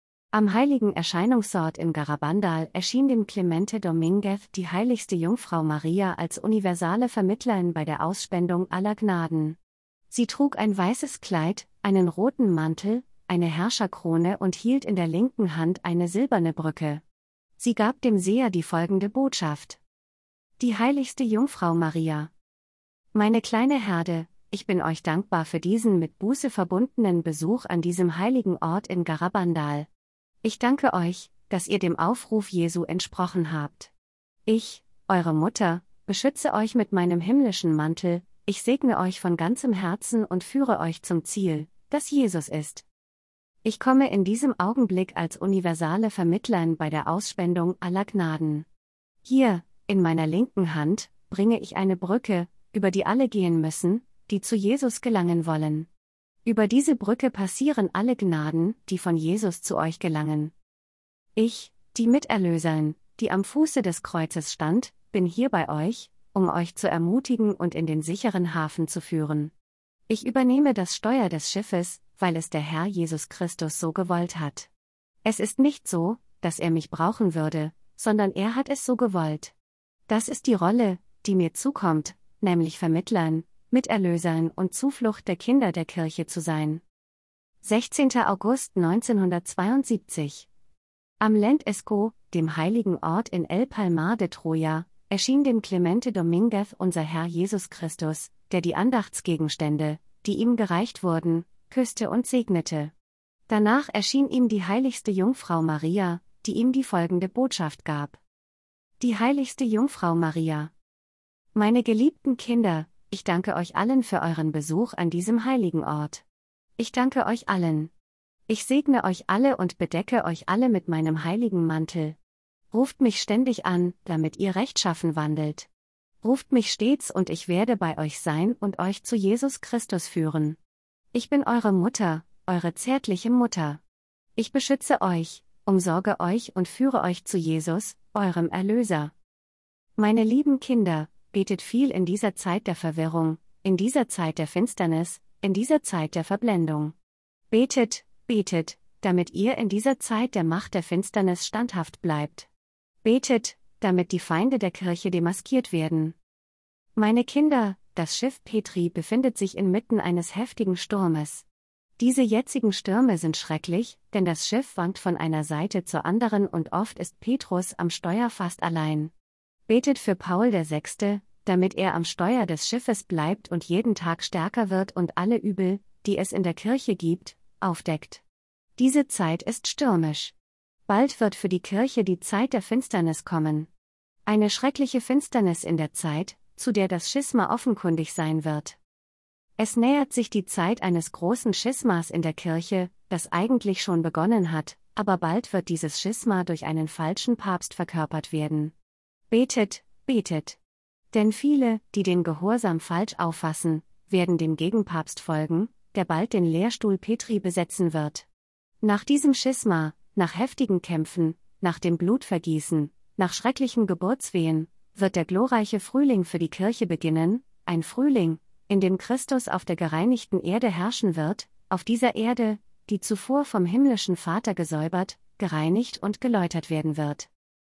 Am heiligen Erscheinungsort in Garabandal erschien dem Clemente Dominguez die heiligste Jungfrau Maria als universale Vermittlerin bei der Ausspendung aller Gnaden. Sie trug ein weißes Kleid, einen roten Mantel, eine Herrscherkrone und hielt in der linken Hand eine silberne Brücke. Sie gab dem Seher die folgende Botschaft. Die heiligste Jungfrau Maria. Meine kleine Herde, ich bin euch dankbar für diesen mit Buße verbundenen Besuch an diesem heiligen Ort in Garabandal. Ich danke euch, dass ihr dem Aufruf Jesu entsprochen habt. Ich, eure Mutter, beschütze euch mit meinem himmlischen Mantel, ich segne euch von ganzem Herzen und führe euch zum Ziel, das Jesus ist. Ich komme in diesem Augenblick als universale Vermittlerin bei der Ausspendung aller Gnaden. Hier, in meiner linken Hand, bringe ich eine Brücke, über die alle gehen müssen, die zu Jesus gelangen wollen. Über diese Brücke passieren alle Gnaden, die von Jesus zu euch gelangen. Ich, die Miterlöserin, die am Fuße des Kreuzes stand, bin hier bei euch, um euch zu ermutigen und in den sicheren Hafen zu führen. Ich übernehme das Steuer des Schiffes, weil es der Herr Jesus Christus so gewollt hat. Es ist nicht so, dass er mich brauchen würde, sondern er hat es so gewollt. Das ist die Rolle, die mir zukommt, nämlich Vermittlern, Miterlösern und Zuflucht der Kinder der Kirche zu sein. sechzehnter August neunzehnhundertzweiundsiebzig. Am Lentesco, dem heiligen Ort in El Palmar de Troya, erschien dem Clemente Dominguez unser Herr Jesus Christus, der die Andachtsgegenstände, die ihm gereicht wurden, küsste und segnete. Danach erschien ihm die heiligste Jungfrau Maria, die ihm die folgende Botschaft gab. Die heiligste Jungfrau Maria. Meine geliebten Kinder, ich danke euch allen für euren Besuch an diesem heiligen Ort. Ich danke euch allen. Ich segne euch alle und bedecke euch alle mit meinem heiligen Mantel. Ruft mich ständig an, damit ihr rechtschaffen wandelt. Ruft mich stets und ich werde bei euch sein und euch zu Jesus Christus führen. Ich bin eure Mutter, eure zärtliche Mutter. Ich beschütze euch, umsorge euch und führe euch zu Jesus, eurem Erlöser. Meine lieben Kinder, betet viel in dieser Zeit der Verwirrung, in dieser Zeit der Finsternis, in dieser Zeit der Verblendung. Betet, betet, damit ihr in dieser Zeit der Macht der Finsternis standhaft bleibt. Betet, damit die Feinde der Kirche demaskiert werden. Meine Kinder, das Schiff Petri befindet sich inmitten eines heftigen Sturmes. Diese jetzigen Stürme sind schrecklich, denn das Schiff wankt von einer Seite zur anderen und oft ist Petrus am Steuer fast allein. Betet für Paul der Sechste, damit er am Steuer des Schiffes bleibt und jeden Tag stärker wird und alle Übel, die es in der Kirche gibt, aufdeckt. Diese Zeit ist stürmisch. Bald wird für die Kirche die Zeit der Finsternis kommen. Eine schreckliche Finsternis in der Zeit, zu der das Schisma offenkundig sein wird. Es nähert sich die Zeit eines großen Schismas in der Kirche, das eigentlich schon begonnen hat, aber bald wird dieses Schisma durch einen falschen Papst verkörpert werden. Betet, betet. Denn viele, die den Gehorsam falsch auffassen, werden dem Gegenpapst folgen, der bald den Lehrstuhl Petri besetzen wird. Nach diesem Schisma, nach heftigen Kämpfen, nach dem Blutvergießen, nach schrecklichen Geburtswehen, wird der glorreiche Frühling für die Kirche beginnen, ein Frühling, in dem Christus auf der gereinigten Erde herrschen wird, auf dieser Erde, die zuvor vom himmlischen Vater gesäubert, gereinigt und geläutert werden wird.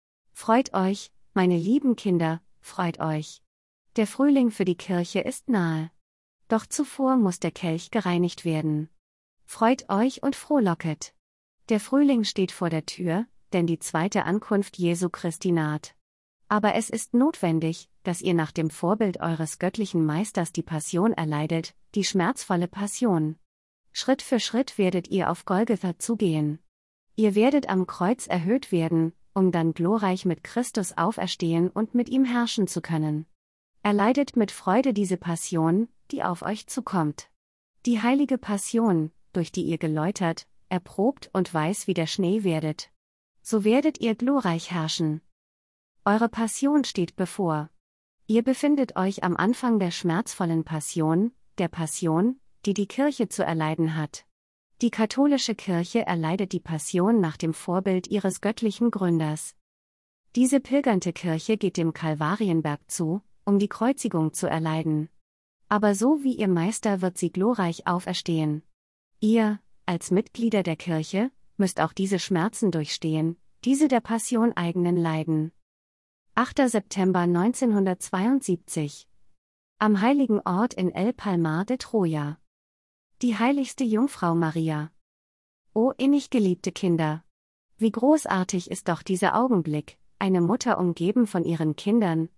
Freut euch, meine lieben Kinder, freut euch. Der Frühling für die Kirche ist nahe. Doch zuvor muss der Kelch gereinigt werden. Freut euch und frohlocket. Der Frühling steht vor der Tür, denn die zweite Ankunft Jesu Christi naht. Aber es ist notwendig, dass ihr nach dem Vorbild eures göttlichen Meisters die Passion erleidet, die schmerzvolle Passion. Schritt für Schritt werdet ihr auf Golgatha zugehen. Ihr werdet am Kreuz erhöht werden, um dann glorreich mit Christus auferstehen und mit ihm herrschen zu können. Erleidet mit Freude diese Passion, die auf euch zukommt. Die heilige Passion, durch die ihr geläutert, erprobt und weiß wie der Schnee werdet. So werdet ihr glorreich herrschen. Eure Passion steht bevor. Ihr befindet euch am Anfang der schmerzvollen Passion, der Passion, die die Kirche zu erleiden hat. Die katholische Kirche erleidet die Passion nach dem Vorbild ihres göttlichen Gründers. Diese pilgernde Kirche geht dem Kalvarienberg zu, um die Kreuzigung zu erleiden. Aber so wie ihr Meister wird sie glorreich auferstehen. Ihr, als Mitglieder der Kirche, müsst auch diese Schmerzen durchstehen, diese der Passion eigenen Leiden. achter September neunzehnhundertzweiundsiebzig. Am heiligen Ort in El Palmar de Troya. Die heiligste Jungfrau Maria. O innig geliebte Kinder! Wie großartig ist doch dieser Augenblick, eine Mutter umgeben von ihren Kindern,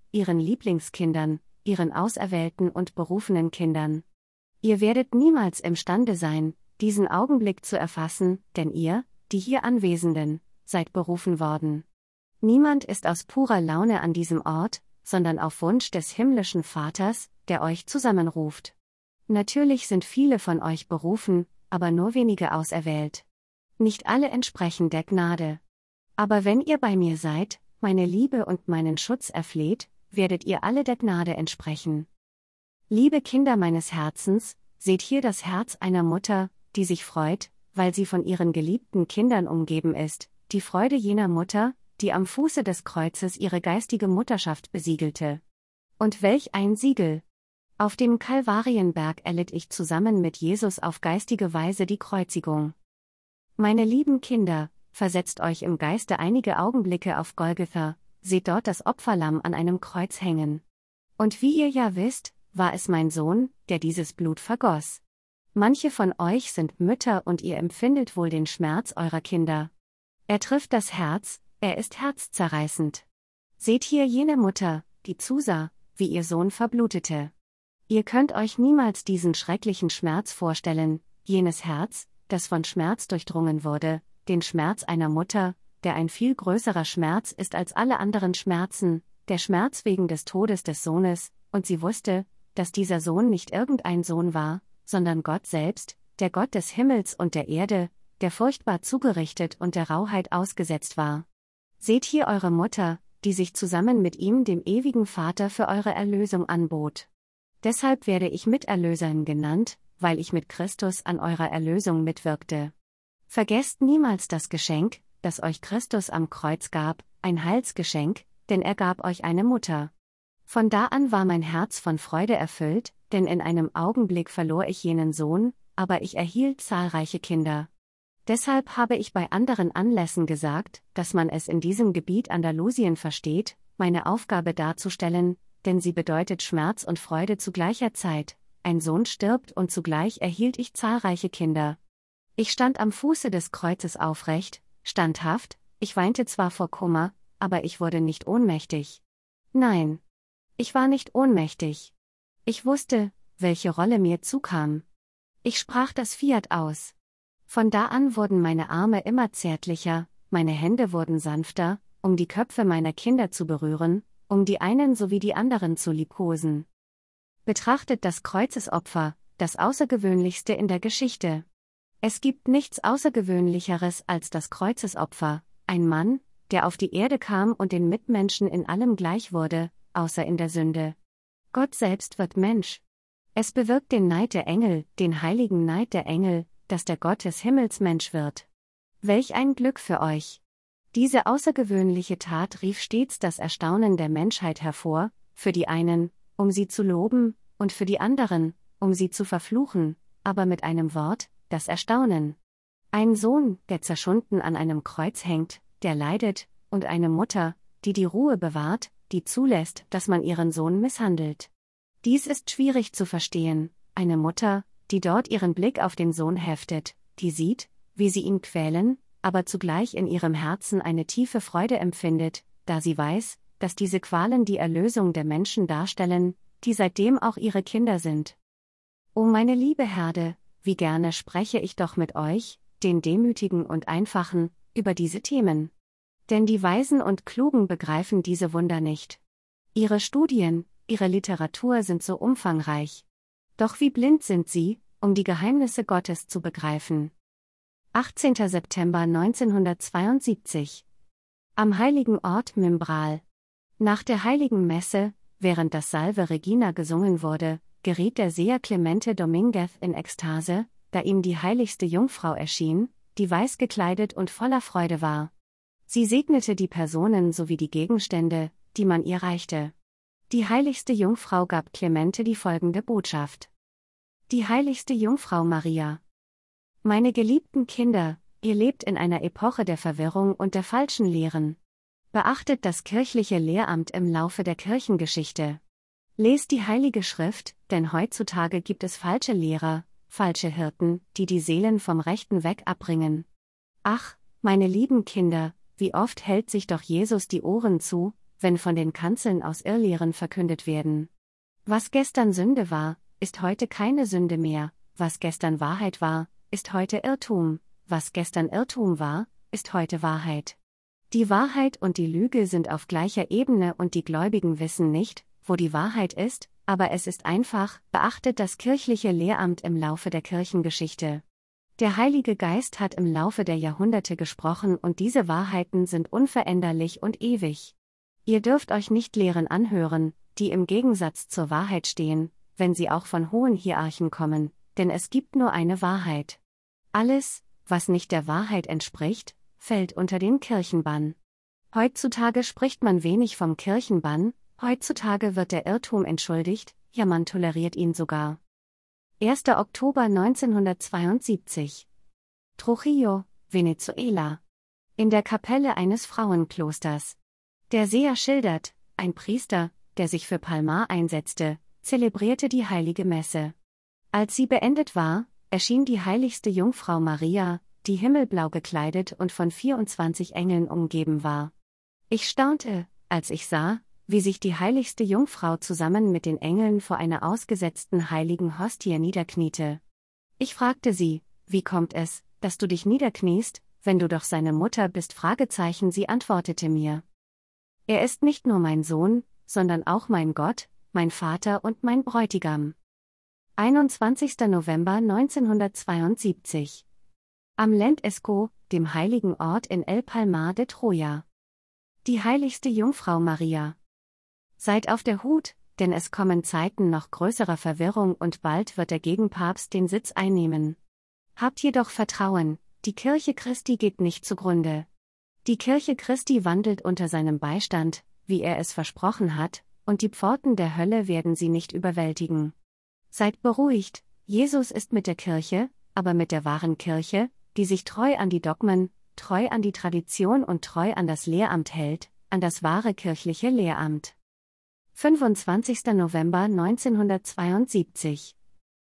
ihren Lieblingskindern, ihren auserwählten und berufenen Kindern. Ihr werdet niemals imstande sein, diesen Augenblick zu erfassen, denn ihr, die hier Anwesenden, seid berufen worden. Niemand ist aus purer Laune an diesem Ort, sondern auf Wunsch des himmlischen Vaters, der euch zusammenruft. Natürlich sind viele von euch berufen, aber nur wenige auserwählt. Nicht alle entsprechen der Gnade. Aber wenn ihr bei mir seid, meine Liebe und meinen Schutz erfleht, werdet ihr alle der Gnade entsprechen. Liebe Kinder meines Herzens, seht hier das Herz einer Mutter, die sich freut, weil sie von ihren geliebten Kindern umgeben ist, die Freude jener Mutter, die am Fuße des Kreuzes ihre geistige Mutterschaft besiegelte. Und welch ein Siegel! Auf dem Kalvarienberg erlitt ich zusammen mit Jesus auf geistige Weise die Kreuzigung. Meine lieben Kinder, versetzt euch im Geiste einige Augenblicke auf Golgatha, seht dort das Opferlamm an einem Kreuz hängen. Und wie ihr ja wisst, war es mein Sohn, der dieses Blut vergoss. Manche von euch sind Mütter und ihr empfindet wohl den Schmerz eurer Kinder. Er trifft das Herz, er ist herzzerreißend. Seht hier jene Mutter, die zusah, wie ihr Sohn verblutete. Ihr könnt euch niemals diesen schrecklichen Schmerz vorstellen, jenes Herz, das von Schmerz durchdrungen wurde, den Schmerz einer Mutter, der ein viel größerer Schmerz ist als alle anderen Schmerzen, der Schmerz wegen des Todes des Sohnes, und sie wusste, dass dieser Sohn nicht irgendein Sohn war, sondern Gott selbst, der Gott des Himmels und der Erde, der furchtbar zugerichtet und der Rauheit ausgesetzt war. Seht hier eure Mutter, die sich zusammen mit ihm dem ewigen Vater für eure Erlösung anbot. Deshalb werde ich Miterlöserin genannt, weil ich mit Christus an eurer Erlösung mitwirkte. Vergesst niemals das Geschenk, das euch Christus am Kreuz gab, ein Heilsgeschenk, denn er gab euch eine Mutter. Von da an war mein Herz von Freude erfüllt, denn in einem Augenblick verlor ich jenen Sohn, aber ich erhielt zahlreiche Kinder. Deshalb habe ich bei anderen Anlässen gesagt, dass man es in diesem Gebiet Andalusien versteht, meine Aufgabe darzustellen, denn sie bedeutet Schmerz und Freude zu gleicher Zeit. Ein Sohn stirbt und zugleich erhielt ich zahlreiche Kinder. Ich stand am Fuße des Kreuzes aufrecht, standhaft, ich weinte zwar vor Kummer, aber ich wurde nicht ohnmächtig. Nein. Ich war nicht ohnmächtig. Ich wusste, welche Rolle mir zukam. Ich sprach das Fiat aus. Von da an wurden meine Arme immer zärtlicher, meine Hände wurden sanfter, um die Köpfe meiner Kinder zu berühren, um die einen sowie die anderen zu liebkosen. Betrachtet das Kreuzesopfer, das Außergewöhnlichste in der Geschichte. Es gibt nichts Außergewöhnlicheres als das Kreuzesopfer, ein Mann, der auf die Erde kam und den Mitmenschen in allem gleich wurde, außer in der Sünde. Gott selbst wird Mensch. Es bewirkt den Neid der Engel, den heiligen Neid der Engel, dass der Gott des Himmels Mensch wird. Welch ein Glück für euch! Diese außergewöhnliche Tat rief stets das Erstaunen der Menschheit hervor, für die einen, um sie zu loben, und für die anderen, um sie zu verfluchen, aber mit einem Wort, das Erstaunen. Ein Sohn, der zerschunden an einem Kreuz hängt, der leidet, und eine Mutter, die die Ruhe bewahrt, die zulässt, dass man ihren Sohn misshandelt. Dies ist schwierig zu verstehen, eine Mutter, die dort ihren Blick auf den Sohn heftet, die sieht, wie sie ihn quälen, aber zugleich in ihrem Herzen eine tiefe Freude empfindet, da sie weiß, dass diese Qualen die Erlösung der Menschen darstellen, die seitdem auch ihre Kinder sind. O meine liebe Herde, wie gerne spreche ich doch mit euch, den Demütigen und Einfachen, über diese Themen. Denn die Weisen und Klugen begreifen diese Wunder nicht. Ihre Studien, ihre Literatur sind so umfangreich. Doch wie blind sind sie, um die Geheimnisse Gottes zu begreifen. achtzehnter September neunzehnhundertzweiundsiebzig. Am heiligen Ort Mimbral. Nach der heiligen Messe, während das Salve Regina gesungen wurde, geriet der Seher Clemente Dominguez in Ekstase, da ihm die heiligste Jungfrau erschien, die weiß gekleidet und voller Freude war. Sie segnete die Personen sowie die Gegenstände, die man ihr reichte. Die heiligste Jungfrau gab Clemente die folgende Botschaft. Die heiligste Jungfrau Maria. Meine geliebten Kinder, ihr lebt in einer Epoche der Verwirrung und der falschen Lehren. Beachtet das kirchliche Lehramt im Laufe der Kirchengeschichte. Lest die Heilige Schrift, denn heutzutage gibt es falsche Lehrer, falsche Hirten, die die Seelen vom rechten Weg abbringen. Ach, meine lieben Kinder, wie oft hält sich doch Jesus die Ohren zu, wenn von den Kanzeln aus Irrlehren verkündet werden. Was gestern Sünde war, ist heute keine Sünde mehr, was gestern Wahrheit war, ist heute Irrtum, was gestern Irrtum war, ist heute Wahrheit. Die Wahrheit und die Lüge sind auf gleicher Ebene und die Gläubigen wissen nicht, wo die Wahrheit ist, aber es ist einfach, beachtet das kirchliche Lehramt im Laufe der Kirchengeschichte. Der Heilige Geist hat im Laufe der Jahrhunderte gesprochen und diese Wahrheiten sind unveränderlich und ewig. Ihr dürft euch nicht Lehren anhören, die im Gegensatz zur Wahrheit stehen, wenn sie auch von hohen Hierarchen kommen, denn es gibt nur eine Wahrheit. Alles, was nicht der Wahrheit entspricht, fällt unter den Kirchenbann. Heutzutage spricht man wenig vom Kirchenbann, heutzutage wird der Irrtum entschuldigt, ja man toleriert ihn sogar. erster Oktober neunzehnhundertzweiundsiebzig. Trujillo, Venezuela. In der Kapelle eines Frauenklosters. Der Seher schildert, ein Priester, der sich für Palmar einsetzte, zelebrierte die heilige Messe. Als sie beendet war, erschien die heiligste Jungfrau Maria, die himmelblau gekleidet und von vierundzwanzig Engeln umgeben war. Ich staunte, als ich sah, wie sich die heiligste Jungfrau zusammen mit den Engeln vor einer ausgesetzten heiligen Hostie niederkniete. Ich fragte sie, wie kommt es, dass du dich niederkniest, wenn du doch seine Mutter bist? Fragezeichen. Sie antwortete mir. Er ist nicht nur mein Sohn, sondern auch mein Gott, mein Vater und mein Bräutigam. einundzwanzigster November neunzehnhundertzweiundsiebzig. Am Lentesco, dem heiligen Ort in El Palmar de Troya. Die heiligste Jungfrau Maria. Seid auf der Hut, denn es kommen Zeiten noch größerer Verwirrung und bald wird der Gegenpapst den Sitz einnehmen. Habt jedoch Vertrauen, die Kirche Christi geht nicht zugrunde. Die Kirche Christi wandelt unter seinem Beistand, wie er es versprochen hat, und die Pforten der Hölle werden sie nicht überwältigen. Seid beruhigt, Jesus ist mit der Kirche, aber mit der wahren Kirche, die sich treu an die Dogmen, treu an die Tradition und treu an das Lehramt hält, an das wahre kirchliche Lehramt. fünfundzwanzigster November neunzehnhundertzweiundsiebzig.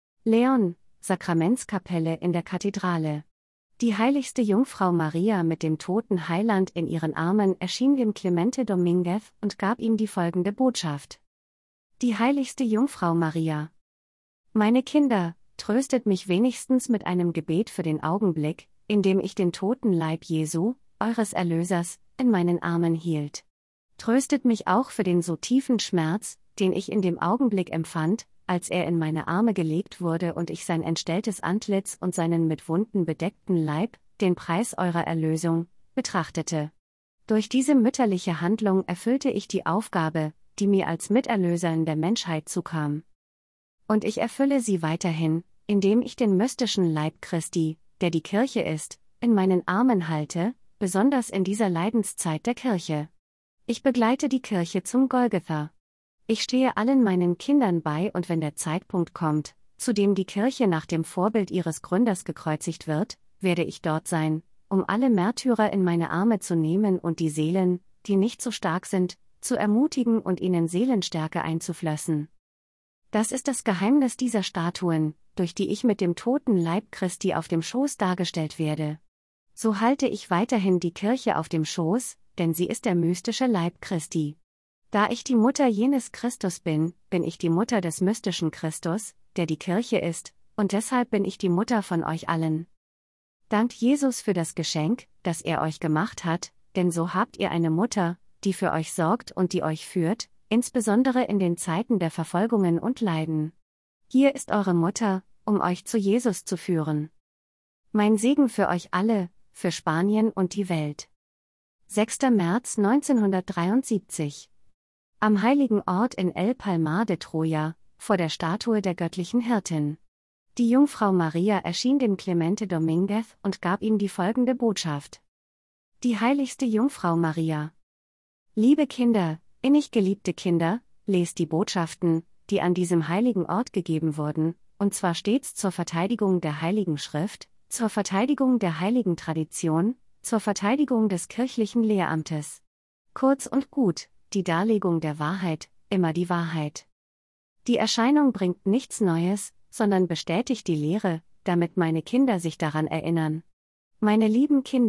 Leon, Sakramentskapelle in der Kathedrale. Die heiligste Jungfrau Maria mit dem toten Heiland in ihren Armen erschien dem Clemente Dominguez und gab ihm die folgende Botschaft. Die heiligste Jungfrau Maria. Meine Kinder, tröstet mich wenigstens mit einem Gebet für den Augenblick, in dem ich den toten Leib Jesu, eures Erlösers, in meinen Armen hielt. Tröstet mich auch für den so tiefen Schmerz, den ich in dem Augenblick empfand, als er in meine Arme gelegt wurde und ich sein entstelltes Antlitz und seinen mit Wunden bedeckten Leib, den Preis eurer Erlösung, betrachtete. Durch diese mütterliche Handlung erfüllte ich die Aufgabe, die mir als Miterlöserin der Menschheit zukam. Und ich erfülle sie weiterhin, indem ich den mystischen Leib Christi, der die Kirche ist, in meinen Armen halte, besonders in dieser Leidenszeit der Kirche. Ich begleite die Kirche zum Golgatha. Ich stehe allen meinen Kindern bei und wenn der Zeitpunkt kommt, zu dem die Kirche nach dem Vorbild ihres Gründers gekreuzigt wird, werde ich dort sein, um alle Märtyrer in meine Arme zu nehmen und die Seelen, die nicht so stark sind, zu ermutigen und ihnen Seelenstärke einzuflößen. Das ist das Geheimnis dieser Statuen, durch die ich mit dem toten Leib Christi auf dem Schoß dargestellt werde. So halte ich weiterhin die Kirche auf dem Schoß, denn sie ist der mystische Leib Christi. Da ich die Mutter jenes Christus bin, bin ich die Mutter des mystischen Christus, der die Kirche ist, und deshalb bin ich die Mutter von euch allen. Dankt Jesus für das Geschenk, das er euch gemacht hat, denn so habt ihr eine Mutter, die für euch sorgt und die euch führt, insbesondere in den Zeiten der Verfolgungen und Leiden. Hier ist eure Mutter, um euch zu Jesus zu führen. Mein Segen für euch alle, für Spanien und die Welt. sechster März neunzehnhundertdreiundsiebzig. Am heiligen Ort in El Palmar de Troya, vor der Statue der göttlichen Hirtin. Die Jungfrau Maria erschien dem Clemente Dominguez und gab ihm die folgende Botschaft. Die heiligste Jungfrau Maria. Liebe Kinder, innig geliebte Kinder, lest die Botschaften, die an diesem heiligen Ort gegeben wurden, und zwar stets zur Verteidigung der Heiligen Schrift, zur Verteidigung der heiligen Tradition, zur Verteidigung des kirchlichen Lehramtes. Kurz und gut, die Darlegung der Wahrheit, immer die Wahrheit. Die Erscheinung bringt nichts Neues, sondern bestätigt die Lehre, damit meine Kinder sich daran erinnern. Meine lieben Kinder,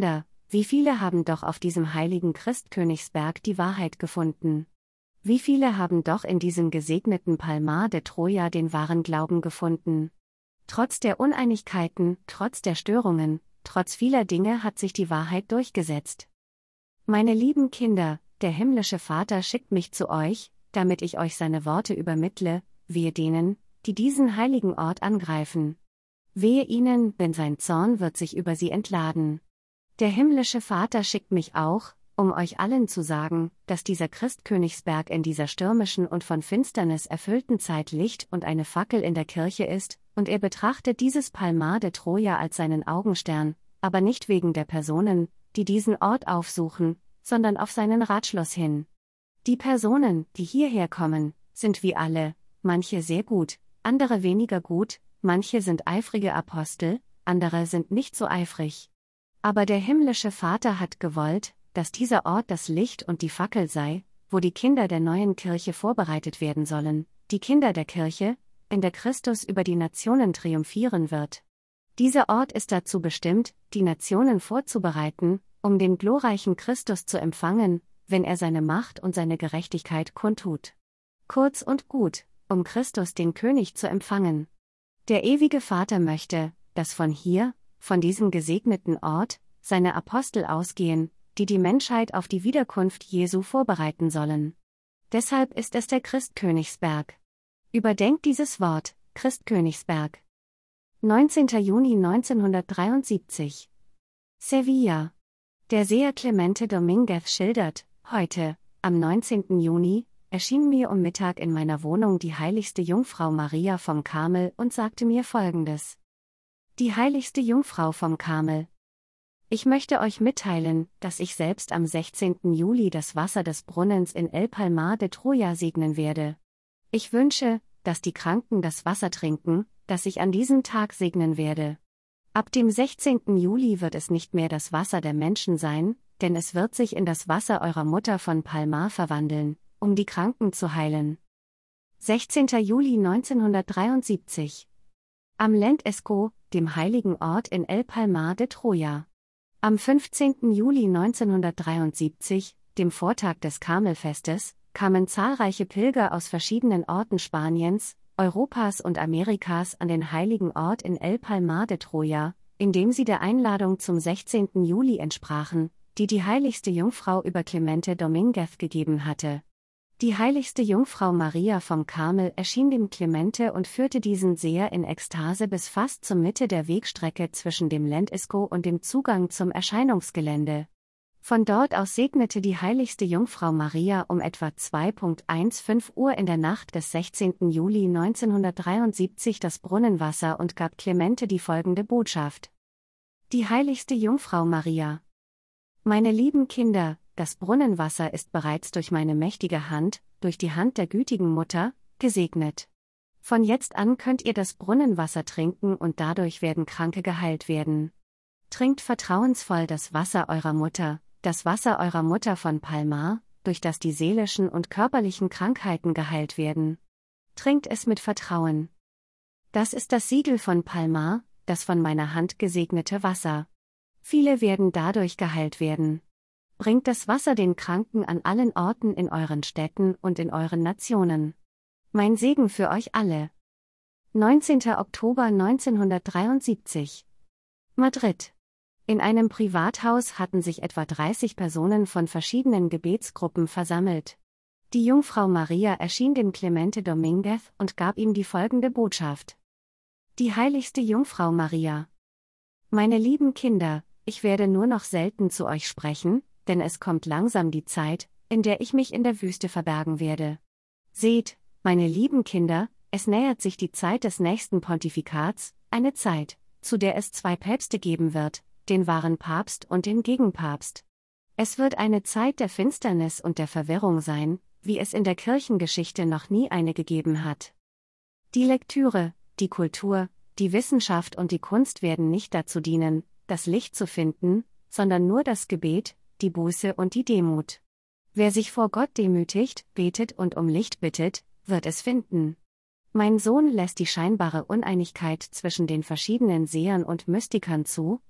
Wie viele haben doch auf diesem heiligen Christkönigsberg die Wahrheit gefunden? Wie viele haben doch in diesem gesegneten Palmar de Troja den wahren Glauben gefunden? Trotz der Uneinigkeiten, trotz der Störungen, trotz vieler Dinge hat sich die Wahrheit durchgesetzt. Meine lieben Kinder, der himmlische Vater schickt mich zu euch, damit ich euch seine Worte übermittle, wehe denen, die diesen heiligen Ort angreifen. Wehe ihnen, denn sein Zorn wird sich über sie entladen. Der himmlische Vater schickt mich auch, um euch allen zu sagen, dass dieser Christkönigsberg in dieser stürmischen und von Finsternis erfüllten Zeit Licht und eine Fackel in der Kirche ist, und er betrachtet dieses Palmar de Troja als seinen Augenstern, aber nicht wegen der Personen, die diesen Ort aufsuchen, sondern auf seinen Ratschluss hin. Die Personen, die hierher kommen, sind wie alle, manche sehr gut, andere weniger gut, manche sind eifrige Apostel, andere sind nicht so eifrig. Aber der himmlische Vater hat gewollt, dass dieser Ort das Licht und die Fackel sei, wo die Kinder der neuen Kirche vorbereitet werden sollen, die Kinder der Kirche, in der Christus über die Nationen triumphieren wird. Dieser Ort ist dazu bestimmt, die Nationen vorzubereiten, um den glorreichen Christus zu empfangen, wenn er seine Macht und seine Gerechtigkeit kundtut. Kurz und gut, um Christus den König zu empfangen. Der ewige Vater möchte, dass von hier, von diesem gesegneten Ort, seine Apostel ausgehen, die die Menschheit auf die Wiederkunft Jesu vorbereiten sollen. Deshalb ist es der Christkönigsberg. Überdenkt dieses Wort, Christkönigsberg. neunzehnter Juni neunzehnhundertdreiundsiebzig. Sevilla. Der Seher Clemente Dominguez schildert, heute, am neunzehnten Juni, erschien mir um Mittag in meiner Wohnung die heiligste Jungfrau Maria vom Karmel und sagte mir Folgendes. Die heiligste Jungfrau vom Karmel. Ich möchte euch mitteilen, dass ich selbst am sechzehnten Juli das Wasser des Brunnens in El Palmar de Troja segnen werde. Ich wünsche, dass die Kranken das Wasser trinken, das ich an diesem Tag segnen werde. Ab dem sechzehnten Juli wird es nicht mehr das Wasser der Menschen sein, denn es wird sich in das Wasser eurer Mutter von Palmar verwandeln, um die Kranken zu heilen. sechzehnter Juli neunzehnhundertdreiundsiebzig. Am Lentesco, dem heiligen Ort in El Palmar de Troja. Am fünfzehnten Juli neunzehnhundertdreiundsiebzig, dem Vortag des Karmelfestes, kamen zahlreiche Pilger aus verschiedenen Orten Spaniens, Europas und Amerikas an den heiligen Ort in El Palmar de Troja, indem sie der Einladung zum sechzehnten Juli entsprachen, die die heiligste Jungfrau über Clemente Dominguez gegeben hatte. Die heiligste Jungfrau Maria vom Karmel erschien dem Clemente und führte diesen Seher in Ekstase bis fast zur Mitte der Wegstrecke zwischen dem Lentesco und dem Zugang zum Erscheinungsgelände. Von dort aus segnete die heiligste Jungfrau Maria um etwa zwei Uhr fünfzehn Uhr in der Nacht des sechzehnten Juli neunzehnhundertdreiundsiebzig das Brunnenwasser und gab Clemente die folgende Botschaft. Die heiligste Jungfrau Maria. Meine lieben Kinder, das Brunnenwasser ist bereits durch meine mächtige Hand, durch die Hand der gütigen Mutter, gesegnet. Von jetzt an könnt ihr das Brunnenwasser trinken und dadurch werden Kranke geheilt werden. Trinkt vertrauensvoll das Wasser eurer Mutter, das Wasser eurer Mutter von Palmar, durch das die seelischen und körperlichen Krankheiten geheilt werden. Trinkt es mit Vertrauen. Das ist das Siegel von Palmar, das von meiner Hand gesegnete Wasser. Viele werden dadurch geheilt werden. Bringt das Wasser den Kranken an allen Orten in euren Städten und in euren Nationen. Mein Segen für euch alle. neunzehnter Oktober neunzehnhundertdreiundsiebzig. Madrid. In einem Privathaus hatten sich etwa dreißig Personen von verschiedenen Gebetsgruppen versammelt. Die Jungfrau Maria erschien dem Clemente Dominguez und gab ihm die folgende Botschaft. Die heiligste Jungfrau Maria. Meine lieben Kinder, ich werde nur noch selten zu euch sprechen, denn es kommt langsam die Zeit, in der ich mich in der Wüste verbergen werde. Seht, meine lieben Kinder, es nähert sich die Zeit des nächsten Pontifikats, eine Zeit, zu der es zwei Päpste geben wird, den wahren Papst und den Gegenpapst. Es wird eine Zeit der Finsternis und der Verwirrung sein, wie es in der Kirchengeschichte noch nie eine gegeben hat. Die Lektüre, die Kultur, die Wissenschaft und die Kunst werden nicht dazu dienen, das Licht zu finden, sondern nur das Gebet, die Buße und die Demut. Wer sich vor Gott demütigt, betet und um Licht bittet, wird es finden. Mein Sohn lässt die scheinbare Uneinigkeit zwischen den verschiedenen Sehern und Mystikern zu,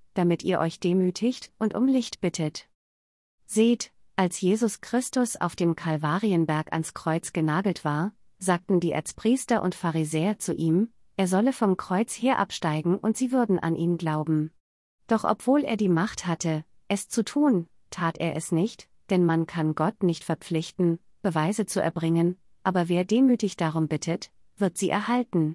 damit ihr euch demütigt und um Licht bittet. Seht, als Jesus Christus auf dem Kalvarienberg ans Kreuz genagelt war, sagten die Erzpriester und Pharisäer zu ihm, er solle vom Kreuz herabsteigen und sie würden an ihn glauben. Doch obwohl er die Macht hatte, es zu tun, tat er es nicht, denn man kann Gott nicht verpflichten, Beweise zu erbringen, aber wer demütig darum bittet, wird sie erhalten.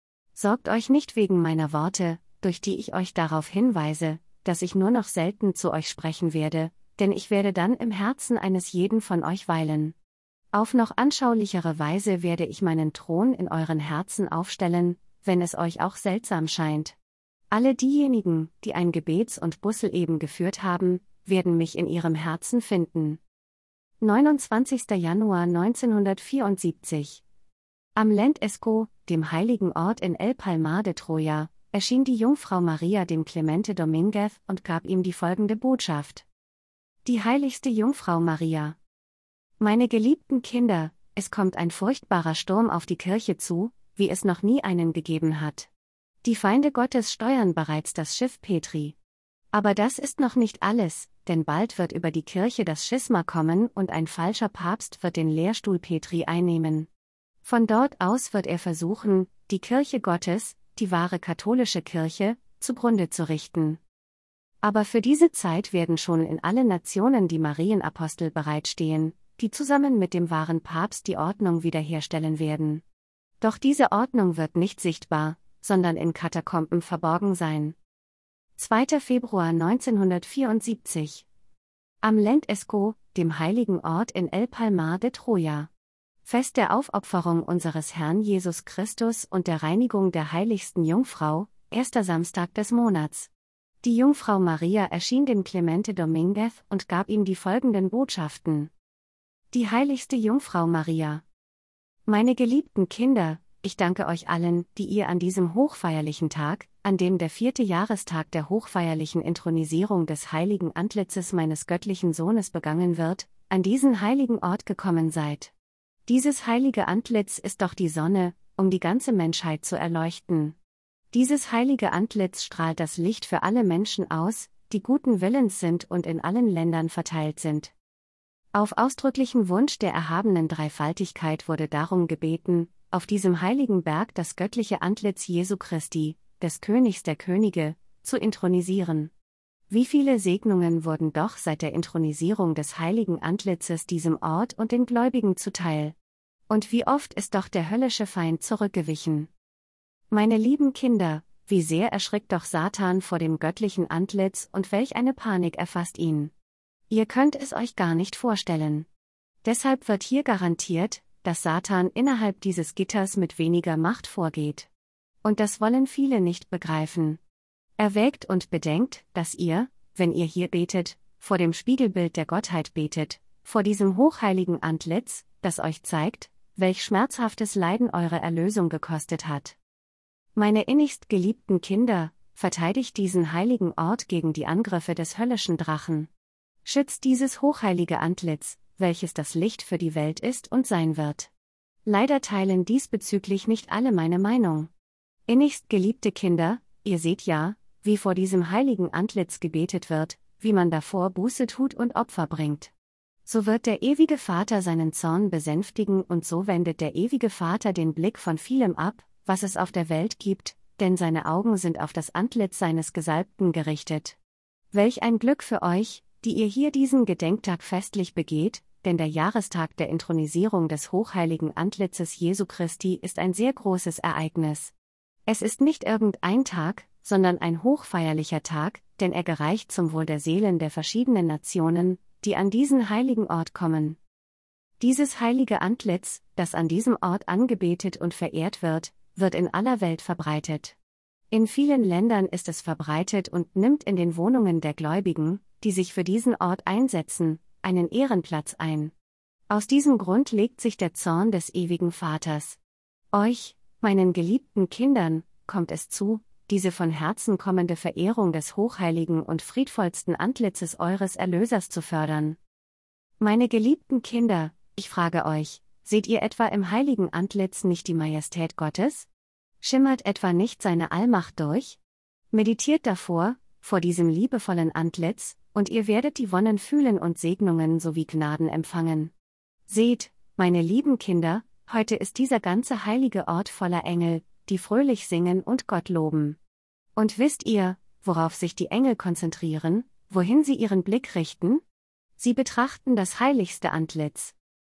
Sorgt euch nicht wegen meiner Worte, durch die ich euch darauf hinweise, dass ich nur noch selten zu euch sprechen werde, denn ich werde dann im Herzen eines jeden von euch weilen. Auf noch anschaulichere Weise werde ich meinen Thron in euren Herzen aufstellen, wenn es euch auch seltsam scheint. Alle diejenigen, die ein Gebets- und Busseleben geführt haben, werden mich in ihrem Herzen finden. neunundzwanzigster Januar neunzehnhundertvierundsiebzig. Am Lentesco, dem heiligen Ort in El Palmar de Troya, erschien die Jungfrau Maria dem Clemente Dominguez und gab ihm die folgende Botschaft. Die heiligste Jungfrau Maria. Meine geliebten Kinder, es kommt ein furchtbarer Sturm auf die Kirche zu, wie es noch nie einen gegeben hat. Die Feinde Gottes steuern bereits das Schiff Petri. Aber das ist noch nicht alles, denn bald wird über die Kirche das Schisma kommen und ein falscher Papst wird den Lehrstuhl Petri einnehmen. Von dort aus wird er versuchen, die Kirche Gottes, die wahre katholische Kirche, zugrunde zu richten. Aber für diese Zeit werden schon in allen Nationen die Marienapostel bereitstehen, die zusammen mit dem wahren Papst die Ordnung wiederherstellen werden. Doch diese Ordnung wird nicht sichtbar, sondern in Katakomben verborgen sein. zweiter Februar neunzehnhundertvierundsiebzig. Am Lentesco, dem heiligen Ort in El Palmar de Troya. Fest der Aufopferung unseres Herrn Jesus Christus und der Reinigung der heiligsten Jungfrau, erster Samstag des Monats. Die Jungfrau Maria erschien dem Clemente Dominguez und gab ihm die folgenden Botschaften. Die heiligste Jungfrau Maria. Meine geliebten Kinder, ich danke euch allen, die ihr an diesem hochfeierlichen Tag, an dem der vierte Jahrestag der hochfeierlichen Inthronisierung des heiligen Antlitzes meines göttlichen Sohnes begangen wird, an diesen heiligen Ort gekommen seid. Dieses heilige Antlitz ist doch die Sonne, um die ganze Menschheit zu erleuchten. Dieses heilige Antlitz strahlt das Licht für alle Menschen aus, die guten Willens sind und in allen Ländern verteilt sind. Auf ausdrücklichen Wunsch der erhabenen Dreifaltigkeit wurde darum gebeten, auf diesem heiligen Berg das göttliche Antlitz Jesu Christi, des Königs der Könige, zu intronisieren. Wie viele Segnungen wurden doch seit der Inthronisierung des heiligen Antlitzes diesem Ort und den Gläubigen zuteil. Und wie oft ist doch der höllische Feind zurückgewichen. Meine lieben Kinder, wie sehr erschrickt doch Satan vor dem göttlichen Antlitz und welch eine Panik erfasst ihn. Ihr könnt es euch gar nicht vorstellen. Deshalb wird hier garantiert, dass Satan innerhalb dieses Gitters mit weniger Macht vorgeht. Und das wollen viele nicht begreifen. Erwägt und bedenkt, dass ihr, wenn ihr hier betet, vor dem Spiegelbild der Gottheit betet, vor diesem hochheiligen Antlitz, das euch zeigt, welch schmerzhaftes Leiden eure Erlösung gekostet hat. Meine innigst geliebten Kinder, verteidigt diesen heiligen Ort gegen die Angriffe des höllischen Drachen. Schützt dieses hochheilige Antlitz, welches das Licht für die Welt ist und sein wird. Leider teilen diesbezüglich nicht alle meine Meinung. Innigst geliebte Kinder, ihr seht ja, wie vor diesem heiligen Antlitz gebetet wird, wie man davor Buße tut und Opfer bringt. So wird der ewige Vater seinen Zorn besänftigen und so wendet der ewige Vater den Blick von vielem ab, was es auf der Welt gibt, denn seine Augen sind auf das Antlitz seines Gesalbten gerichtet. Welch ein Glück für euch, die ihr hier diesen Gedenktag festlich begeht, denn der Jahrestag der Inthronisierung des hochheiligen Antlitzes Jesu Christi ist ein sehr großes Ereignis. Es ist nicht irgendein Tag, sondern ein hochfeierlicher Tag, denn er gereicht zum Wohl der Seelen der verschiedenen Nationen, die an diesen heiligen Ort kommen. Dieses heilige Antlitz, das an diesem Ort angebetet und verehrt wird, wird in aller Welt verbreitet. In vielen Ländern ist es verbreitet und nimmt in den Wohnungen der Gläubigen, die sich für diesen Ort einsetzen, einen Ehrenplatz ein. Aus diesem Grund legt sich der Zorn des ewigen Vaters. Euch, meinen geliebten Kindern, kommt es zu, diese von Herzen kommende Verehrung des hochheiligen und friedvollsten Antlitzes eures Erlösers zu fördern. Meine geliebten Kinder, ich frage euch, seht ihr etwa im heiligen Antlitz nicht die Majestät Gottes? Schimmert etwa nicht seine Allmacht durch? Meditiert davor, vor diesem liebevollen Antlitz, und ihr werdet die Wonnen fühlen und Segnungen sowie Gnaden empfangen. Seht, meine lieben Kinder, heute ist dieser ganze heilige Ort voller Engel, die fröhlich singen und Gott loben. Und wisst ihr, worauf sich die Engel konzentrieren, wohin sie ihren Blick richten? Sie betrachten das heiligste Antlitz.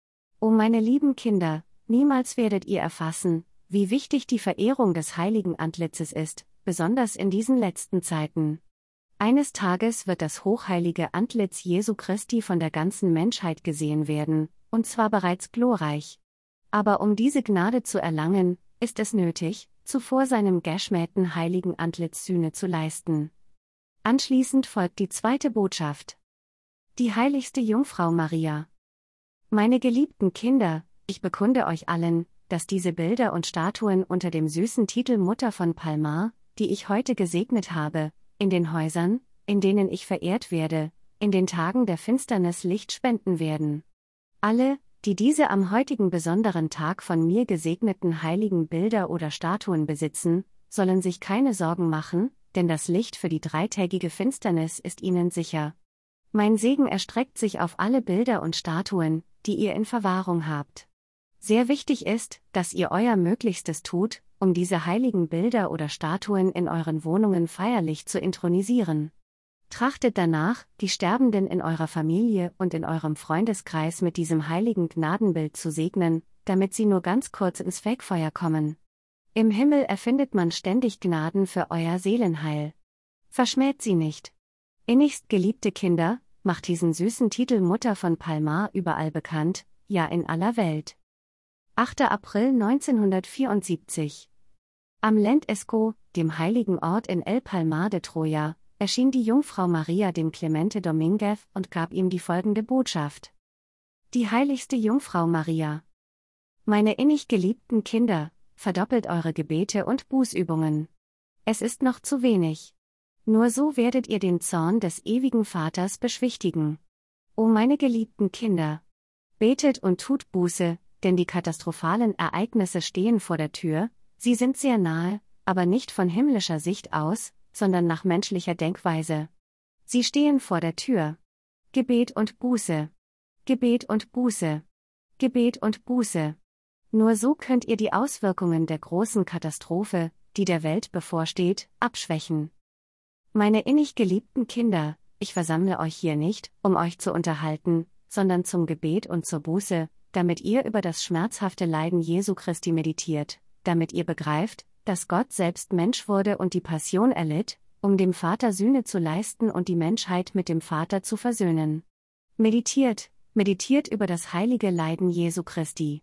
O meine lieben Kinder, niemals werdet ihr erfassen, wie wichtig die Verehrung des heiligen Antlitzes ist, besonders in diesen letzten Zeiten. Eines Tages wird das hochheilige Antlitz Jesu Christi von der ganzen Menschheit gesehen werden, und zwar bereits glorreich. Aber um diese Gnade zu erlangen, ist es nötig, zuvor seinem geschmähten heiligen Antlitz Sühne zu leisten. Anschließend folgt die zweite Botschaft. Die heiligste Jungfrau Maria. Meine geliebten Kinder, ich bekunde euch allen, dass diese Bilder und Statuen unter dem süßen Titel Mutter von Palmar, die ich heute gesegnet habe, in den Häusern, in denen ich verehrt werde, in den Tagen der Finsternis Licht spenden werden. Alle, die diese am heutigen besonderen Tag von mir gesegneten heiligen Bilder oder Statuen besitzen, sollen sich keine Sorgen machen, denn das Licht für die dreitägige Finsternis ist ihnen sicher. Mein Segen erstreckt sich auf alle Bilder und Statuen, die ihr in Verwahrung habt. Sehr wichtig ist, dass ihr euer Möglichstes tut, um diese heiligen Bilder oder Statuen in euren Wohnungen feierlich zu intronisieren. Trachtet danach, die Sterbenden in eurer Familie und in eurem Freundeskreis mit diesem heiligen Gnadenbild zu segnen, damit sie nur ganz kurz ins Fegfeuer kommen. Im Himmel erfindet man ständig Gnaden für euer Seelenheil. Verschmäht sie nicht. Innigst geliebte Kinder, macht diesen süßen Titel Mutter von Palmar überall bekannt, ja in aller Welt. achter April neunzehnhundertvierundsiebzig. Am Lent Esco, dem heiligen Ort in El Palmar de Troya, erschien die Jungfrau Maria dem Clemente Dominguez und gab ihm die folgende Botschaft. Die heiligste Jungfrau Maria. Meine innig geliebten Kinder, verdoppelt eure Gebete und Bußübungen. Es ist noch zu wenig. Nur so werdet ihr den Zorn des ewigen Vaters beschwichtigen. O meine geliebten Kinder! Betet und tut Buße, denn die katastrophalen Ereignisse stehen vor der Tür, sie sind sehr nahe, aber nicht von himmlischer Sicht aus, sondern nach menschlicher Denkweise. Sie stehen vor der Tür. Gebet und Buße. Gebet und Buße. Gebet und Buße. Nur so könnt ihr die Auswirkungen der großen Katastrophe, die der Welt bevorsteht, abschwächen. Meine innig geliebten Kinder, ich versammle euch hier nicht, um euch zu unterhalten, sondern zum Gebet und zur Buße, damit ihr über das schmerzhafte Leiden Jesu Christi meditiert, damit ihr begreift, dass Gott selbst Mensch wurde und die Passion erlitt, um dem Vater Sühne zu leisten und die Menschheit mit dem Vater zu versöhnen. Meditiert, meditiert über das heilige Leiden Jesu Christi.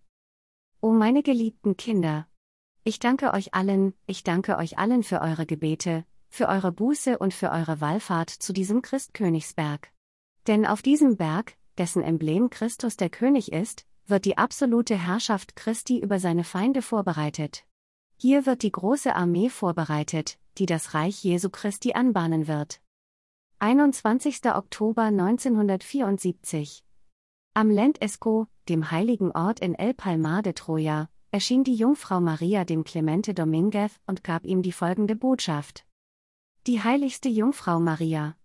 O meine geliebten Kinder! Ich danke euch allen, ich danke euch allen für eure Gebete, für eure Buße und für eure Wallfahrt zu diesem Christkönigsberg. Denn auf diesem Berg, dessen Emblem Christus der König ist, wird die absolute Herrschaft Christi über seine Feinde vorbereitet. Hier wird die große Armee vorbereitet, die das Reich Jesu Christi anbahnen wird. einundzwanzigster Oktober neunzehnhundertvierundsiebzig. Am Lent Esco, dem heiligen Ort in El Palmar de Troya, erschien die Jungfrau Maria dem Clemente Dominguez und gab ihm die folgende Botschaft. Die heiligste Jungfrau Maria.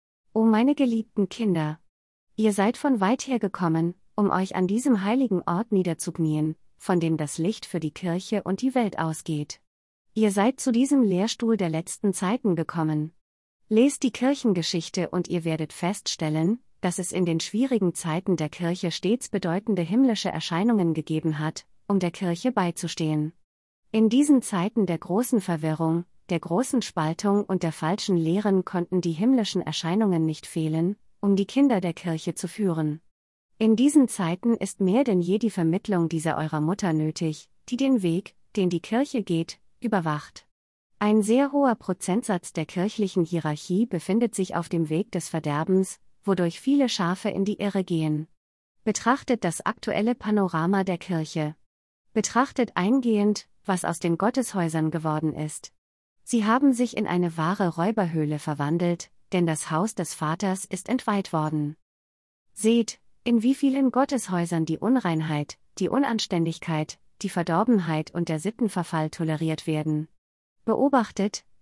O meine geliebten Kinder! Ihr seid von weit her gekommen, um euch an diesem heiligen Ort niederzuknien, von dem das Licht für die Kirche und die Welt ausgeht. Ihr seid zu diesem Lehrstuhl der letzten Zeiten gekommen. Lest die Kirchengeschichte und ihr werdet feststellen, dass es in den schwierigen Zeiten der Kirche stets bedeutende himmlische Erscheinungen gegeben hat, um der Kirche beizustehen. In diesen Zeiten der großen Verwirrung, der großen Spaltung und der falschen Lehren konnten die himmlischen Erscheinungen nicht fehlen, um die Kinder der Kirche zu führen. In diesen Zeiten ist mehr denn je die Vermittlung dieser eurer Mutter nötig, die den Weg, den die Kirche geht, überwacht. Ein sehr hoher Prozentsatz der kirchlichen Hierarchie befindet sich auf dem Weg des Verderbens, wodurch viele Schafe in die Irre gehen. Betrachtet das aktuelle Panorama der Kirche. Betrachtet eingehend, was aus den Gotteshäusern geworden ist. Sie haben sich in eine wahre Räuberhöhle verwandelt, denn das Haus des Vaters ist entweiht worden. Seht, in wie vielen Gotteshäusern die Unreinheit, die Unanständigkeit, die Verdorbenheit und der Sittenverfall toleriert werden. Beobachtet,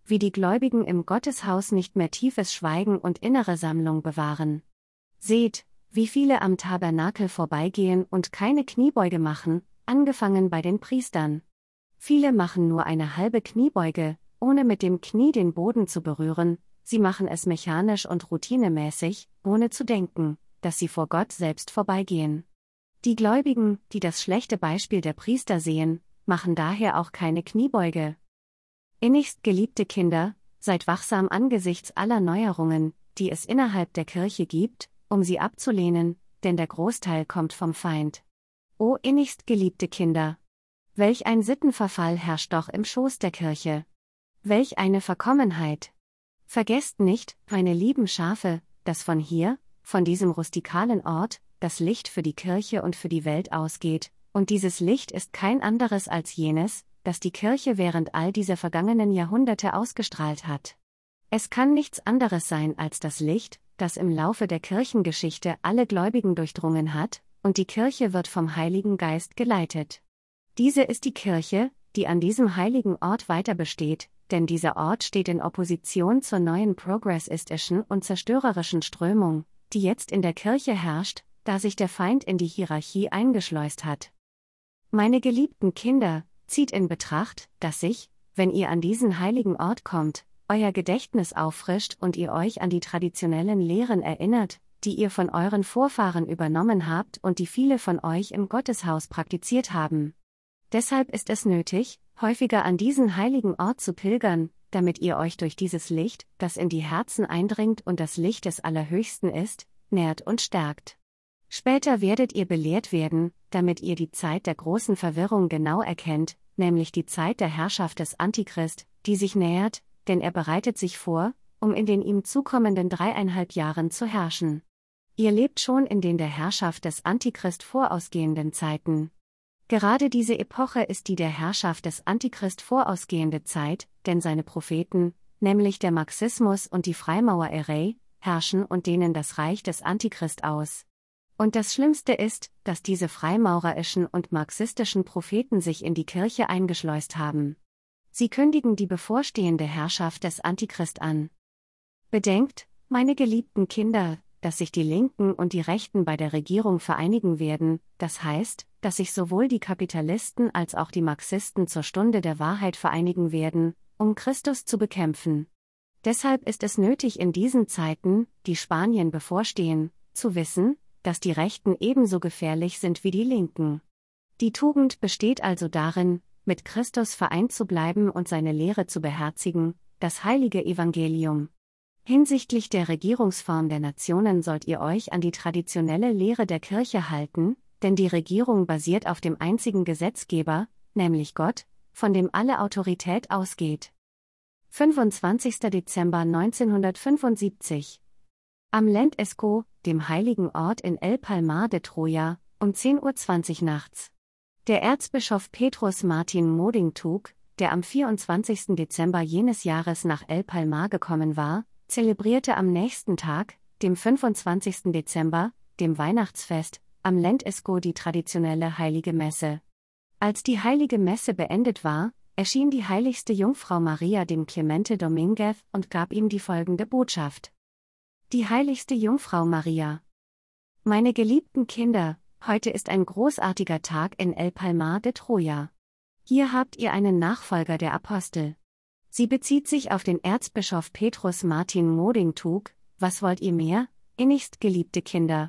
wie die Gläubigen im Gotteshaus nicht mehr tiefes Schweigen und innere Sammlung bewahren. Seht, wie viele am Tabernakel vorbeigehen und keine Kniebeuge machen, angefangen bei den Priestern. Viele machen nur eine halbe Kniebeuge, ohne mit dem Knie den Boden zu berühren, sie machen es mechanisch und routinemäßig, ohne zu denken, dass sie vor Gott selbst vorbeigehen. Die Gläubigen, die das schlechte Beispiel der Priester sehen, machen daher auch keine Kniebeuge. Innigst geliebte Kinder, seid wachsam angesichts aller Neuerungen, die es innerhalb der Kirche gibt, um sie abzulehnen, denn der Großteil kommt vom Feind. O innigst geliebte Kinder! Welch ein Sittenverfall herrscht doch im Schoß der Kirche! Welch eine Verkommenheit! Vergesst nicht, meine lieben Schafe, dass von hier, von diesem rustikalen Ort, das Licht für die Kirche und für die Welt ausgeht, und dieses Licht ist kein anderes als jenes, das die Kirche während all dieser vergangenen Jahrhunderte ausgestrahlt hat. Es kann nichts anderes sein als das Licht, das im Laufe der Kirchengeschichte alle Gläubigen durchdrungen hat, und die Kirche wird vom Heiligen Geist geleitet. Diese ist die Kirche, die an diesem heiligen Ort weiter besteht, denn dieser Ort steht in Opposition zur neuen progressistischen und zerstörerischen Strömung, die jetzt in der Kirche herrscht, da sich der Feind in die Hierarchie eingeschleust hat. Meine geliebten Kinder, zieht in Betracht, dass sich, wenn ihr an diesen heiligen Ort kommt, euer Gedächtnis auffrischt und ihr euch an die traditionellen Lehren erinnert, die ihr von euren Vorfahren übernommen habt und die viele von euch im Gotteshaus praktiziert haben. Deshalb ist es nötig, häufiger an diesen heiligen Ort zu pilgern, damit ihr euch durch dieses Licht, das in die Herzen eindringt und das Licht des Allerhöchsten ist, nährt und stärkt. Später werdet ihr belehrt werden, damit ihr die Zeit der großen Verwirrung genau erkennt, nämlich die Zeit der Herrschaft des Antichrist, die sich nähert, denn er bereitet sich vor, um in den ihm zukommenden dreieinhalb Jahren zu herrschen. Ihr lebt schon in den der Herrschaft des Antichrist vorausgehenden Zeiten. Gerade diese Epoche ist die der Herrschaft des Antichrist vorausgehende Zeit, denn seine Propheten, nämlich der Marxismus und die Freimaurerei, herrschen und dehnen das Reich des Antichrist aus. Und das Schlimmste ist, dass diese freimaurerischen und marxistischen Propheten sich in die Kirche eingeschleust haben. Sie kündigen die bevorstehende Herrschaft des Antichrist an. Bedenkt, meine geliebten Kinder, dass sich die Linken und die Rechten bei der Regierung vereinigen werden, das heißt, dass sich sowohl die Kapitalisten als auch die Marxisten zur Stunde der Wahrheit vereinigen werden, um Christus zu bekämpfen. Deshalb ist es nötig in diesen Zeiten, die Spanien bevorstehen, zu wissen, dass die Rechten ebenso gefährlich sind wie die Linken. Die Tugend besteht also darin, mit Christus vereint zu bleiben und seine Lehre zu beherzigen, das heilige Evangelium. Hinsichtlich der Regierungsform der Nationen sollt ihr euch an die traditionelle Lehre der Kirche halten, denn die Regierung basiert auf dem einzigen Gesetzgeber, nämlich Gott, von dem alle Autorität ausgeht. fünfundzwanzigster Dezember neunzehnhundertfünfundsiebzig. Am Lentesco, dem heiligen Ort in El Palmar de Troya, um zehn Uhr zwanzig nachts. Der Erzbischof Petrus Martin Modingtug, der am vierundzwanzigsten Dezember jenes Jahres nach El Palmar gekommen war, zelebrierte am nächsten Tag, dem fünfundzwanzigsten Dezember, dem Weihnachtsfest, am Lentesco die traditionelle Heilige Messe. Als die Heilige Messe beendet war, erschien die heiligste Jungfrau Maria dem Clemente Dominguez und gab ihm die folgende Botschaft. Die heiligste Jungfrau Maria. Meine geliebten Kinder, heute ist ein großartiger Tag in El Palmar de Troya. Hier habt ihr einen Nachfolger der Apostel. Sie bezieht sich auf den Erzbischof Petrus Martin Modingtug. Was wollt ihr mehr, innigst geliebte Kinder?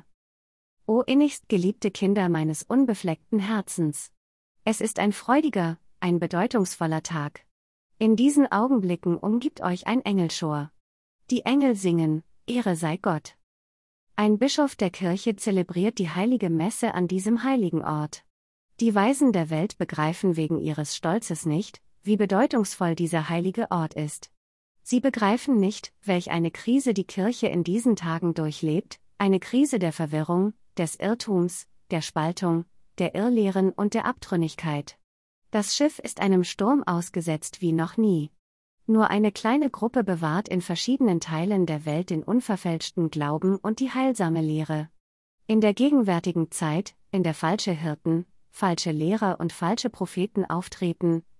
O innigst geliebte Kinder meines unbefleckten Herzens! Es ist ein freudiger, ein bedeutungsvoller Tag. In diesen Augenblicken umgibt euch ein Engelschor. Die Engel singen, Ehre sei Gott. Ein Bischof der Kirche zelebriert die heilige Messe an diesem heiligen Ort. Die Weisen der Welt begreifen wegen ihres Stolzes nicht, wie bedeutungsvoll dieser heilige Ort ist. Sie begreifen nicht, welch eine Krise die Kirche in diesen Tagen durchlebt, eine Krise der Verwirrung, des Irrtums, der Spaltung, der Irrlehren und der Abtrünnigkeit. Das Schiff ist einem Sturm ausgesetzt wie noch nie. Nur eine kleine Gruppe bewahrt in verschiedenen Teilen der Welt den unverfälschten Glauben und die heilsame Lehre. In der gegenwärtigen Zeit, in der falsche Hirten, falsche Lehrer und falsche Propheten auftreten,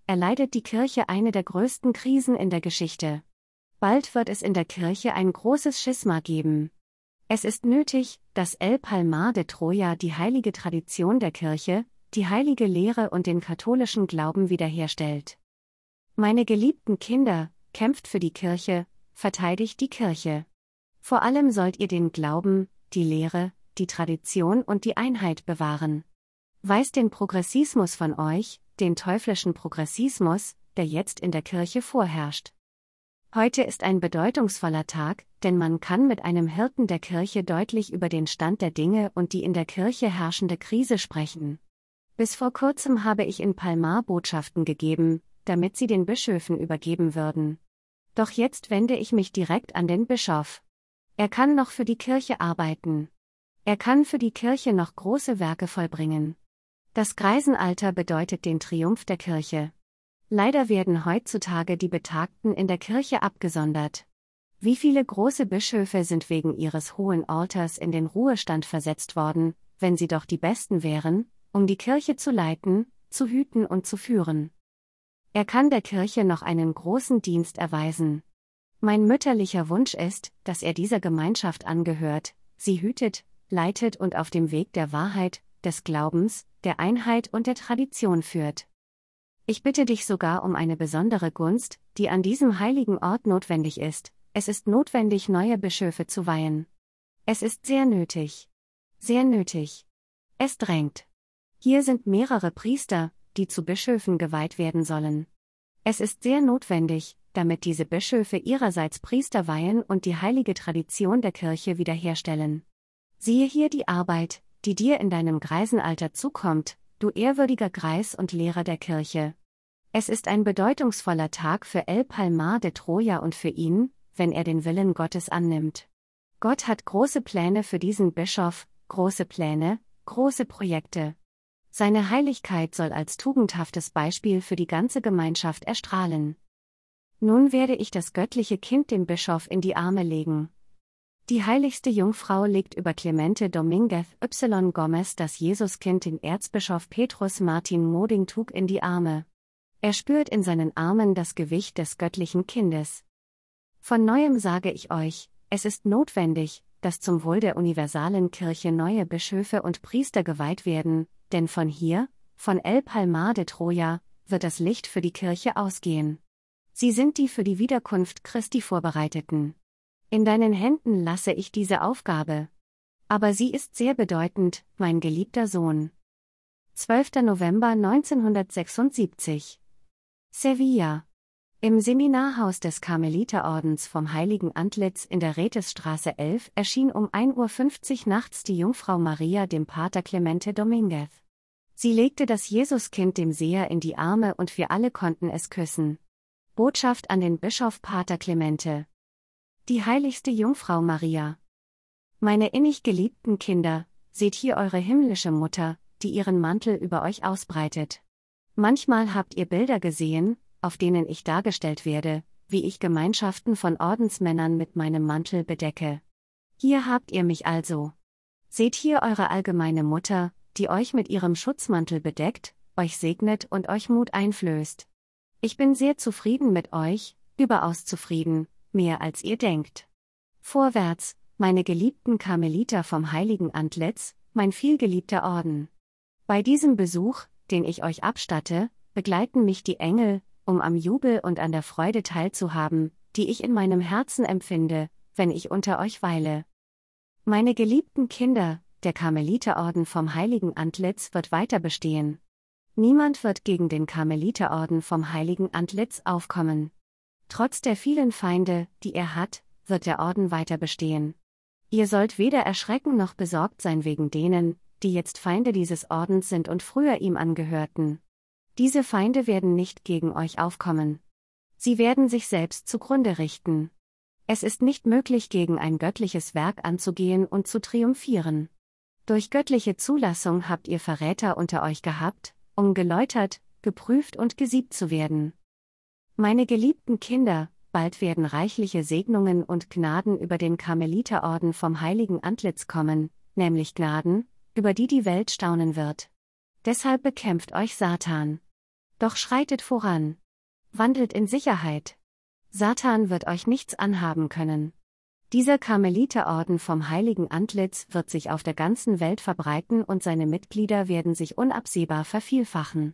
erleidet die Kirche eine der größten Krisen in der Geschichte. Bald wird es in der Kirche ein großes Schisma geben. Es ist nötig, dass El Palmar de Troya die heilige Tradition der Kirche, die heilige Lehre und den katholischen Glauben wiederherstellt. Meine geliebten Kinder, kämpft für die Kirche, verteidigt die Kirche. Vor allem sollt ihr den Glauben, die Lehre, die Tradition und die Einheit bewahren. Weist den Progressismus von euch, den teuflischen Progressismus, der jetzt in der Kirche vorherrscht. Heute ist ein bedeutungsvoller Tag, denn man kann mit einem Hirten der Kirche deutlich über den Stand der Dinge und die in der Kirche herrschende Krise sprechen. Bis vor kurzem habe ich in Palmar Botschaften gegeben, damit sie den Bischöfen übergeben würden. Doch jetzt wende ich mich direkt an den Bischof. Er kann noch für die Kirche arbeiten. Er kann für die Kirche noch große Werke vollbringen. Das Greisenalter bedeutet den Triumph der Kirche. Leider werden heutzutage die Betagten in der Kirche abgesondert. Wie viele große Bischöfe sind wegen ihres hohen Alters in den Ruhestand versetzt worden, wenn sie doch die Besten wären, um die Kirche zu leiten, zu hüten und zu führen. Er kann der Kirche noch einen großen Dienst erweisen. Mein mütterlicher Wunsch ist, dass er dieser Gemeinschaft angehört, sie hütet, leitet und auf dem Weg der Wahrheit, des Glaubens, der Einheit und der Tradition führt. Ich bitte dich sogar um eine besondere Gunst, die an diesem heiligen Ort notwendig ist. Es ist notwendig, neue Bischöfe zu weihen. Es ist sehr nötig. Sehr nötig. Es drängt. Hier sind mehrere Priester, die zu Bischöfen geweiht werden sollen. Es ist sehr notwendig, damit diese Bischöfe ihrerseits Priester weihen und die heilige Tradition der Kirche wiederherstellen. Siehe hier die Arbeit, die dir in deinem Greisenalter zukommt, du ehrwürdiger Greis und Lehrer der Kirche. Es ist ein bedeutungsvoller Tag für El Palmar de Troya und für ihn, wenn er den Willen Gottes annimmt. Gott hat große Pläne für diesen Bischof, große Pläne, große Projekte. Seine Heiligkeit soll als tugendhaftes Beispiel für die ganze Gemeinschaft erstrahlen. Nun werde ich das göttliche Kind dem Bischof in die Arme legen. Die heiligste Jungfrau legt über Clemente Dominguez Y. Gomez das Jesuskind den Erzbischof Petrus Martin Modingtug in die Arme. Er spürt in seinen Armen das Gewicht des göttlichen Kindes. Von neuem sage ich euch, es ist notwendig, dass zum Wohl der universalen Kirche neue Bischöfe und Priester geweiht werden, denn von hier, von El Palmar de Troya, wird das Licht für die Kirche ausgehen. Sie sind die für die Wiederkunft Christi Vorbereiteten. In deinen Händen lasse ich diese Aufgabe. Aber sie ist sehr bedeutend, mein geliebter Sohn. zwölfter November neunzehnhundertsechsundsiebzig. Sevilla. Im Seminarhaus des Karmeliterordens vom Heiligen Antlitz in der Rätesstraße elf erschien um ein Uhr fünfzig nachts die Jungfrau Maria dem Pater Clemente Dominguez. Sie legte das Jesuskind dem Seher in die Arme und wir alle konnten es küssen. Botschaft an den Bischof Pater Clemente. Die heiligste Jungfrau Maria. Meine innig geliebten Kinder, seht hier eure himmlische Mutter, die ihren Mantel über euch ausbreitet. Manchmal habt ihr Bilder gesehen, auf denen ich dargestellt werde, wie ich Gemeinschaften von Ordensmännern mit meinem Mantel bedecke. Hier habt ihr mich also. Seht hier eure allgemeine Mutter, die euch mit ihrem Schutzmantel bedeckt, euch segnet und euch Mut einflößt. Ich bin sehr zufrieden mit euch, überaus zufrieden, mehr als ihr denkt. Vorwärts, meine geliebten Karmeliter vom Heiligen Antlitz, mein vielgeliebter Orden. Bei diesem Besuch, den ich euch abstatte, begleiten mich die Engel, um am Jubel und an der Freude teilzuhaben, die ich in meinem Herzen empfinde, wenn ich unter euch weile. Meine geliebten Kinder, der Karmeliterorden vom Heiligen Antlitz wird weiter bestehen. Niemand wird gegen den Karmeliterorden vom Heiligen Antlitz aufkommen. Trotz der vielen Feinde, die er hat, wird der Orden weiter bestehen. Ihr sollt weder erschrecken noch besorgt sein wegen denen, die jetzt Feinde dieses Ordens sind und früher ihm angehörten. Diese Feinde werden nicht gegen euch aufkommen. Sie werden sich selbst zugrunde richten. Es ist nicht möglich, gegen ein göttliches Werk anzugehen und zu triumphieren. Durch göttliche Zulassung habt ihr Verräter unter euch gehabt, um geläutert, geprüft und gesiebt zu werden. Meine geliebten Kinder, bald werden reichliche Segnungen und Gnaden über den Karmeliterorden vom Heiligen Antlitz kommen, nämlich Gnaden, über die die Welt staunen wird. Deshalb bekämpft euch Satan. Doch schreitet voran. Wandelt in Sicherheit. Satan wird euch nichts anhaben können. Dieser Karmeliterorden vom Heiligen Antlitz wird sich auf der ganzen Welt verbreiten und seine Mitglieder werden sich unabsehbar vervielfachen.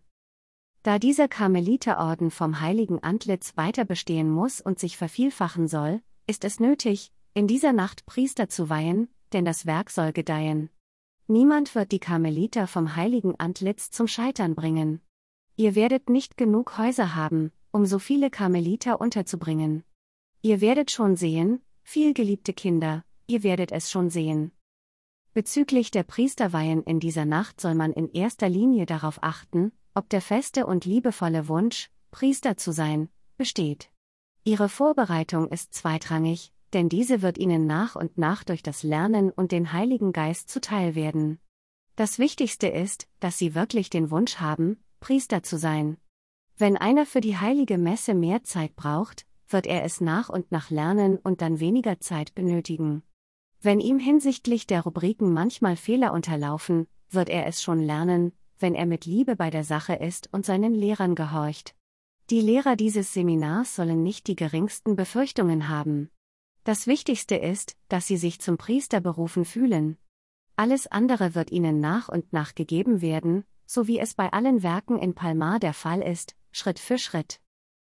Da dieser Karmeliterorden vom Heiligen Antlitz weiter bestehen muss und sich vervielfachen soll, ist es nötig, in dieser Nacht Priester zu weihen, denn das Werk soll gedeihen. Niemand wird die Karmeliter vom Heiligen Antlitz zum Scheitern bringen. Ihr werdet nicht genug Häuser haben, um so viele Karmeliter unterzubringen. Ihr werdet schon sehen, vielgeliebte Kinder, ihr werdet es schon sehen. Bezüglich der Priesterweihen in dieser Nacht soll man in erster Linie darauf achten, ob der feste und liebevolle Wunsch, Priester zu sein, besteht. Ihre Vorbereitung ist zweitrangig, denn diese wird ihnen nach und nach durch das Lernen und den Heiligen Geist zuteil werden. Das Wichtigste ist, dass sie wirklich den Wunsch haben, Priester zu sein. Wenn einer für die heilige Messe mehr Zeit braucht, wird er es nach und nach lernen und dann weniger Zeit benötigen. Wenn ihm hinsichtlich der Rubriken manchmal Fehler unterlaufen, wird er es schon lernen, wenn er mit Liebe bei der Sache ist und seinen Lehrern gehorcht. Die Lehrer dieses Seminars sollen nicht die geringsten Befürchtungen haben. Das Wichtigste ist, dass sie sich zum Priester berufen fühlen. Alles andere wird ihnen nach und nach gegeben werden, so wie es bei allen Werken in Palmar der Fall ist, Schritt für Schritt.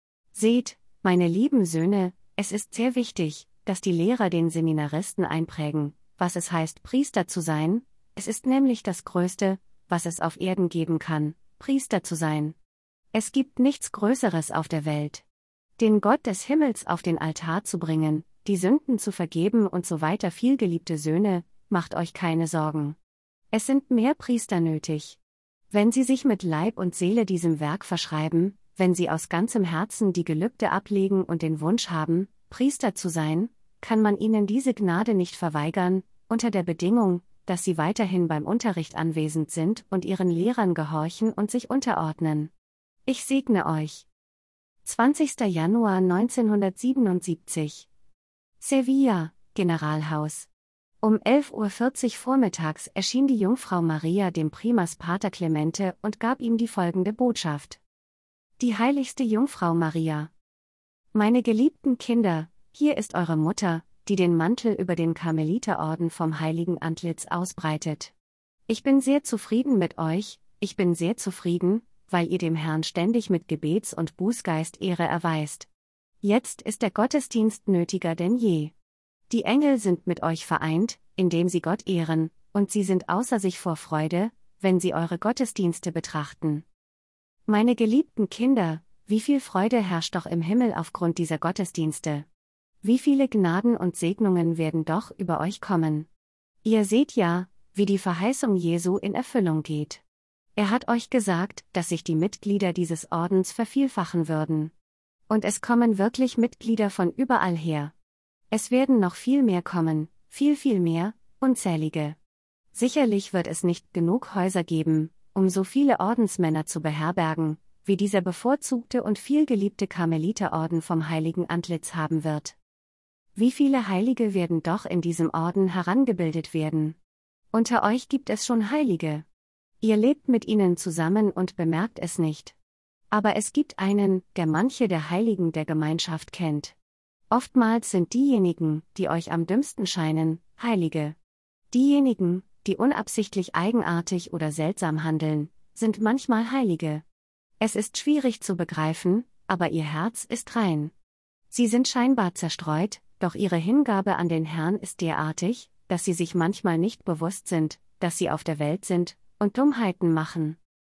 Seht, meine lieben Söhne, es ist sehr wichtig, dass die Lehrer den Seminaristen einprägen, was es heißt, Priester zu sein. Es ist nämlich das Größte, was es auf Erden geben kann, Priester zu sein. Es gibt nichts Größeres auf der Welt. Den Gott des Himmels auf den Altar zu bringen, die Sünden zu vergeben und so weiter. Vielgeliebte Söhne, macht euch keine Sorgen. Es sind mehr Priester nötig. Wenn sie sich mit Leib und Seele diesem Werk verschreiben, wenn sie aus ganzem Herzen die Gelübde ablegen und den Wunsch haben, Priester zu sein, kann man ihnen diese Gnade nicht verweigern, unter der Bedingung, dass sie weiterhin beim Unterricht anwesend sind und ihren Lehrern gehorchen und sich unterordnen. Ich segne euch. zwanzigster Januar neunzehnhundertsiebenundsiebzig. Sevilla, Generalhaus. Um elf Uhr vierzig vormittags erschien die Jungfrau Maria dem Primas Pater Clemente und gab ihm die folgende Botschaft. Die heiligste Jungfrau Maria. Meine geliebten Kinder, hier ist eure Mutter, die den Mantel über den Karmeliterorden vom Heiligen Antlitz ausbreitet. Ich bin sehr zufrieden mit euch, ich bin sehr zufrieden, weil ihr dem Herrn ständig mit Gebets- und Bußgeist Ehre erweist. Jetzt ist der Gottesdienst nötiger denn je. Die Engel sind mit euch vereint, indem sie Gott ehren, und sie sind außer sich vor Freude, wenn sie eure Gottesdienste betrachten. Meine geliebten Kinder, wie viel Freude herrscht doch im Himmel aufgrund dieser Gottesdienste. Wie viele Gnaden und Segnungen werden doch über euch kommen. Ihr seht ja, wie die Verheißung Jesu in Erfüllung geht. Er hat euch gesagt, dass sich die Mitglieder dieses Ordens vervielfachen würden. Und es kommen wirklich Mitglieder von überall her. Es werden noch viel mehr kommen, viel viel mehr, unzählige. Sicherlich wird es nicht genug Häuser geben, um so viele Ordensmänner zu beherbergen, wie dieser bevorzugte und vielgeliebte Karmeliterorden vom Heiligen Antlitz haben wird. Wie viele Heilige werden doch in diesem Orden herangebildet werden? Unter euch gibt es schon Heilige. Ihr lebt mit ihnen zusammen und bemerkt es nicht. Aber es gibt einen, der manche der Heiligen der Gemeinschaft kennt. Oftmals sind diejenigen, die euch am dümmsten scheinen, Heilige. Diejenigen, die unabsichtlich eigenartig oder seltsam handeln, sind manchmal Heilige. Es ist schwierig zu begreifen, aber ihr Herz ist rein. Sie sind scheinbar zerstreut, doch ihre Hingabe an den Herrn ist derartig, dass sie sich manchmal nicht bewusst sind, dass sie auf der Welt sind und Dummheiten machen.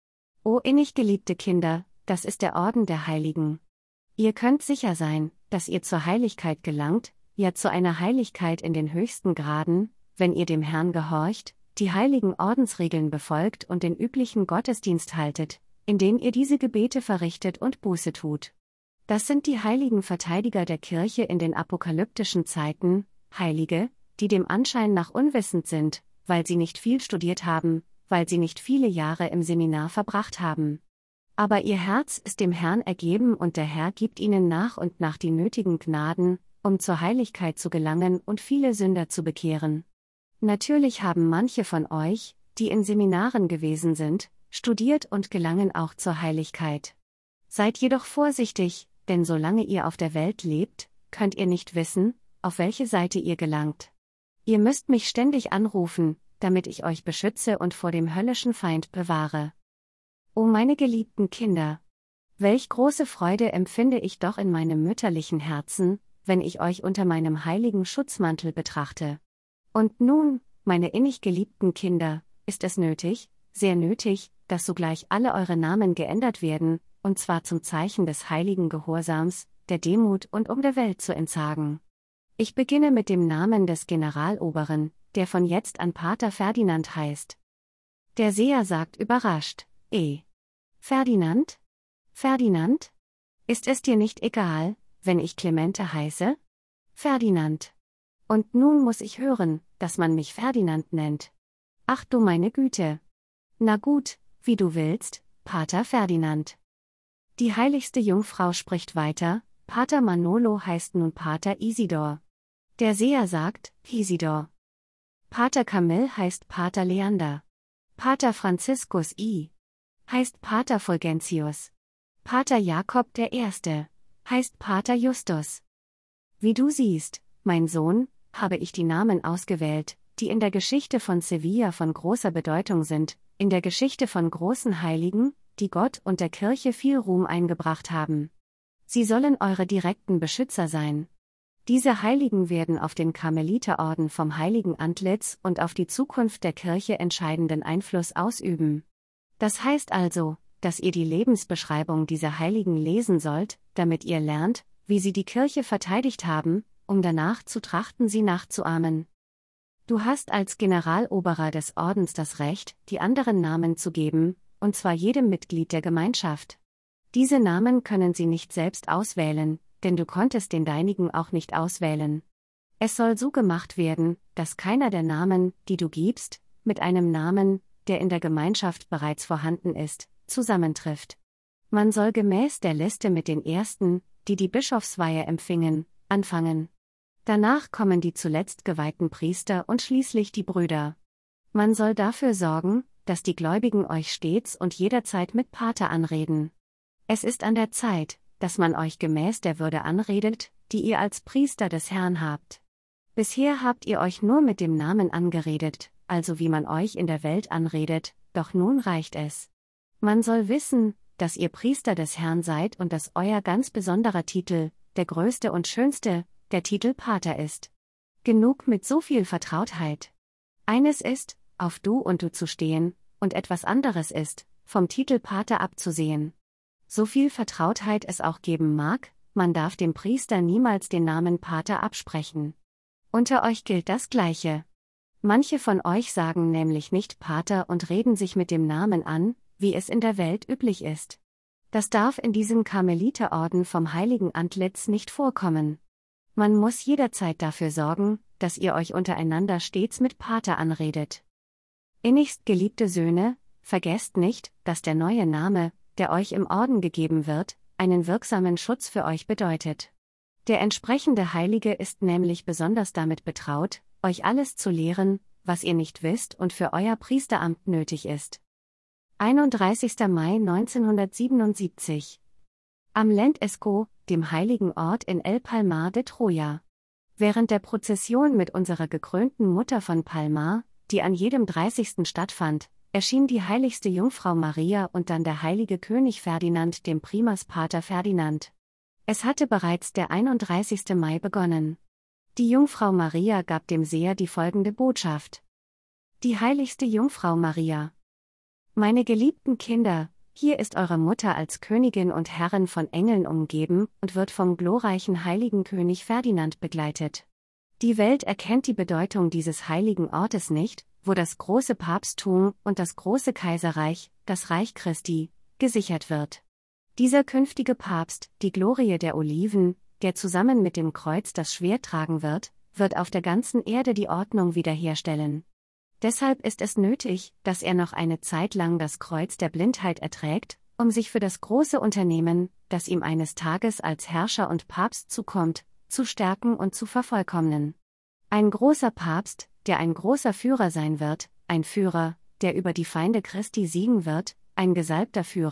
O innig geliebte Kinder, das ist der Orden der Heiligen. Ihr könnt sicher sein, dass ihr zur Heiligkeit gelangt, ja zu einer Heiligkeit in den höchsten Graden, wenn ihr dem Herrn gehorcht, die heiligen Ordensregeln befolgt und den üblichen Gottesdienst haltet, indem ihr diese Gebete verrichtet und Buße tut. Das sind die heiligen Verteidiger der Kirche in den apokalyptischen Zeiten, Heilige, die dem Anschein nach unwissend sind, weil sie nicht viel studiert haben, weil sie nicht viele Jahre im Seminar verbracht haben. Aber ihr Herz ist dem Herrn ergeben und der Herr gibt ihnen nach und nach die nötigen Gnaden, um zur Heiligkeit zu gelangen und viele Sünder zu bekehren. Natürlich haben manche von euch, die in Seminaren gewesen sind, studiert und gelangen auch zur Heiligkeit. Seid jedoch vorsichtig, denn solange ihr auf der Welt lebt, könnt ihr nicht wissen, auf welche Seite ihr gelangt. Ihr müsst mich ständig anrufen, damit ich euch beschütze und vor dem höllischen Feind bewahre. O meine geliebten Kinder! Welch große Freude empfinde ich doch in meinem mütterlichen Herzen, wenn ich euch unter meinem heiligen Schutzmantel betrachte. Und nun, meine innig geliebten Kinder, ist es nötig, sehr nötig, dass sogleich alle eure Namen geändert werden, und zwar zum Zeichen des heiligen Gehorsams, der Demut und um der Welt zu entsagen. Ich beginne mit dem Namen des Generaloberen, der von jetzt an Pater Ferdinand heißt. Der Seher sagt überrascht, eh. Ferdinand? Ferdinand? Ist es dir nicht egal, wenn ich Clemente heiße? Ferdinand. Und nun muss ich hören, dass man mich Ferdinand nennt. Ach du meine Güte. Na gut, wie du willst, Pater Ferdinand. Die heiligste Jungfrau spricht weiter, Pater Manolo heißt nun Pater Isidor. Der Seher sagt, Isidor. Pater Camille heißt Pater Leander. Pater Franziskus I. heißt Pater Fulgentius. Pater Jakob der Erste heißt Pater Justus. Wie du siehst, mein Sohn, habe ich die Namen ausgewählt, die in der Geschichte von Sevilla von großer Bedeutung sind, in der Geschichte von großen Heiligen, die Gott und der Kirche viel Ruhm eingebracht haben. Sie sollen eure direkten Beschützer sein. Diese Heiligen werden auf den Karmeliterorden vom Heiligen Antlitz und auf die Zukunft der Kirche entscheidenden Einfluss ausüben. Das heißt also, dass ihr die Lebensbeschreibung dieser Heiligen lesen sollt, damit ihr lernt, wie sie die Kirche verteidigt haben, um danach zu trachten, sie nachzuahmen. Du hast als Generaloberer des Ordens das Recht, die anderen Namen zu geben, und zwar jedem Mitglied der Gemeinschaft. Diese Namen können sie nicht selbst auswählen, denn du konntest den deinigen auch nicht auswählen. Es soll so gemacht werden, dass keiner der Namen, die du gibst, mit einem Namen, der in der Gemeinschaft bereits vorhanden ist, zusammentrifft. Man soll gemäß der Liste mit den Ersten, die die Bischofsweihe empfingen, anfangen. Danach kommen die zuletzt geweihten Priester und schließlich die Brüder. Man soll dafür sorgen, dass die Gläubigen euch stets und jederzeit mit Pater anreden. Es ist an der Zeit, dass man euch gemäß der Würde anredet, die ihr als Priester des Herrn habt. Bisher habt ihr euch nur mit dem Namen angeredet, also wie man euch in der Welt anredet, doch nun reicht es. Man soll wissen, dass ihr Priester des Herrn seid und dass euer ganz besonderer Titel, der größte und schönste, der Titel Pater ist. Genug mit so viel Vertrautheit. Eines ist, auf Du und Du zu stehen, und etwas anderes ist, vom Titel Pater abzusehen. So viel Vertrautheit es auch geben mag, man darf dem Priester niemals den Namen Pater absprechen. Unter euch gilt das Gleiche. Manche von euch sagen nämlich nicht Pater und reden sich mit dem Namen an, wie es in der Welt üblich ist. Das darf in diesem Karmeliterorden vom Heiligen Antlitz nicht vorkommen. Man muss jederzeit dafür sorgen, dass ihr euch untereinander stets mit Pater anredet. Innigst geliebte Söhne, vergesst nicht, dass der neue Name, der euch im Orden gegeben wird, einen wirksamen Schutz für euch bedeutet. Der entsprechende Heilige ist nämlich besonders damit betraut, euch alles zu lehren, was ihr nicht wisst und für euer Priesteramt nötig ist. einunddreißigster Mai neunzehnhundertsiebenundsiebzig. Am Lentesco, dem heiligen Ort in El Palmar de Troya. Während der Prozession mit unserer gekrönten Mutter von Palmar, die an jedem dreißigsten stattfand, erschien die heiligste Jungfrau Maria und dann der heilige König Ferdinand dem Primas Pater Ferdinand. Es hatte bereits der einunddreißigste Mai begonnen. Die Jungfrau Maria gab dem Seher die folgende Botschaft. Die heiligste Jungfrau Maria. Meine geliebten Kinder, hier ist eure Mutter als Königin und Herrin von Engeln umgeben und wird vom glorreichen heiligen König Ferdinand begleitet. Die Welt erkennt die Bedeutung dieses heiligen Ortes nicht, wo das große Papsttum und das große Kaiserreich, das Reich Christi, gesichert wird. Dieser künftige Papst, die Glorie der Oliven, der zusammen mit dem Kreuz das Schwert tragen wird, wird auf der ganzen Erde die Ordnung wiederherstellen. Deshalb ist es nötig, dass er noch eine Zeit lang das Kreuz der Blindheit erträgt, um sich für das große Unternehmen, das ihm eines Tages als Herrscher und Papst zukommt, zu stärken und zu vervollkommnen. Ein großer Papst, der ein großer Führer sein wird, ein Führer, der über die Feinde Christi siegen wird, ein gesalbter Führer,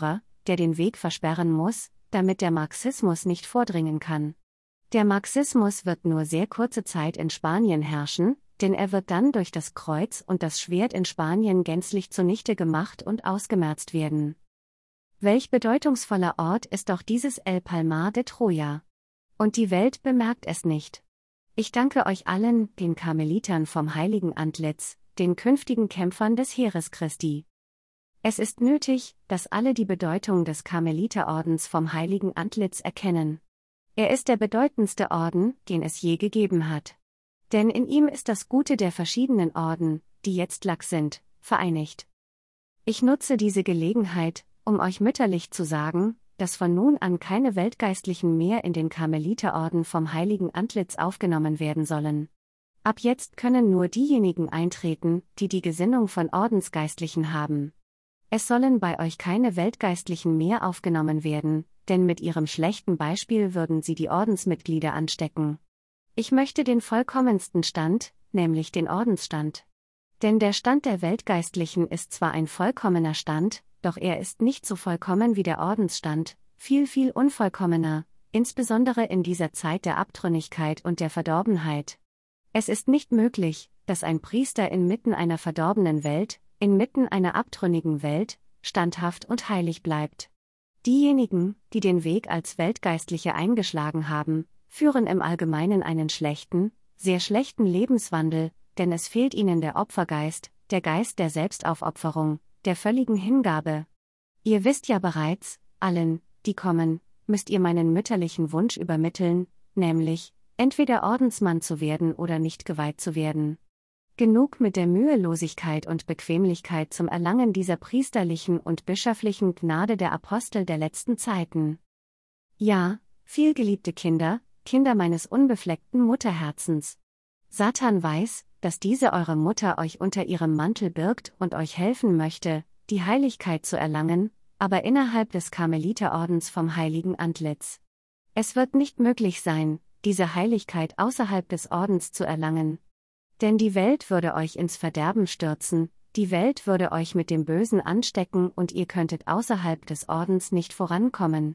der den Weg versperren muss, damit der Marxismus nicht vordringen kann. Der Marxismus wird nur sehr kurze Zeit in Spanien herrschen, denn er wird dann durch das Kreuz und das Schwert in Spanien gänzlich zunichte gemacht und ausgemerzt werden. Welch bedeutungsvoller Ort ist doch dieses El Palmar de Troya. Und die Welt bemerkt es nicht. Ich danke euch allen, den Karmelitern vom Heiligen Antlitz, den künftigen Kämpfern des Heeres Christi. Es ist nötig, dass alle die Bedeutung des Karmeliterordens vom Heiligen Antlitz erkennen. Er ist der bedeutendste Orden, den es je gegeben hat. Denn in ihm ist das Gute der verschiedenen Orden, die jetzt lax sind, vereinigt. Ich nutze diese Gelegenheit, um euch mütterlich zu sagen, dass von nun an keine Weltgeistlichen mehr in den Karmeliterorden vom Heiligen Antlitz aufgenommen werden sollen. Ab jetzt können nur diejenigen eintreten, die die Gesinnung von Ordensgeistlichen haben. Es sollen bei euch keine Weltgeistlichen mehr aufgenommen werden, denn mit ihrem schlechten Beispiel würden sie die Ordensmitglieder anstecken. Ich möchte den vollkommensten Stand, nämlich den Ordensstand. Denn der Stand der Weltgeistlichen ist zwar ein vollkommener Stand, doch er ist nicht so vollkommen wie der Ordensstand, viel, viel unvollkommener, insbesondere in dieser Zeit der Abtrünnigkeit und der Verdorbenheit. Es ist nicht möglich, dass ein Priester inmitten einer verdorbenen Welt, inmitten einer abtrünnigen Welt, standhaft und heilig bleibt. Diejenigen, die den Weg als Weltgeistliche eingeschlagen haben, führen im Allgemeinen einen schlechten, sehr schlechten Lebenswandel, denn es fehlt ihnen der Opfergeist, der Geist der Selbstaufopferung, der völligen Hingabe. Ihr wisst ja bereits, allen, die kommen, müsst ihr meinen mütterlichen Wunsch übermitteln, nämlich, entweder Ordensmann zu werden oder nicht geweiht zu werden. Genug mit der Mühelosigkeit und Bequemlichkeit zum Erlangen dieser priesterlichen und bischöflichen Gnade der Apostel der letzten Zeiten. Ja, vielgeliebte Kinder, Kinder meines unbefleckten Mutterherzens. Satan weiß, dass diese eure Mutter euch unter ihrem Mantel birgt und euch helfen möchte, die Heiligkeit zu erlangen, aber innerhalb des Karmeliterordens vom Heiligen Antlitz. Es wird nicht möglich sein, diese Heiligkeit außerhalb des Ordens zu erlangen. Denn die Welt würde euch ins Verderben stürzen, die Welt würde euch mit dem Bösen anstecken und ihr könntet außerhalb des Ordens nicht vorankommen.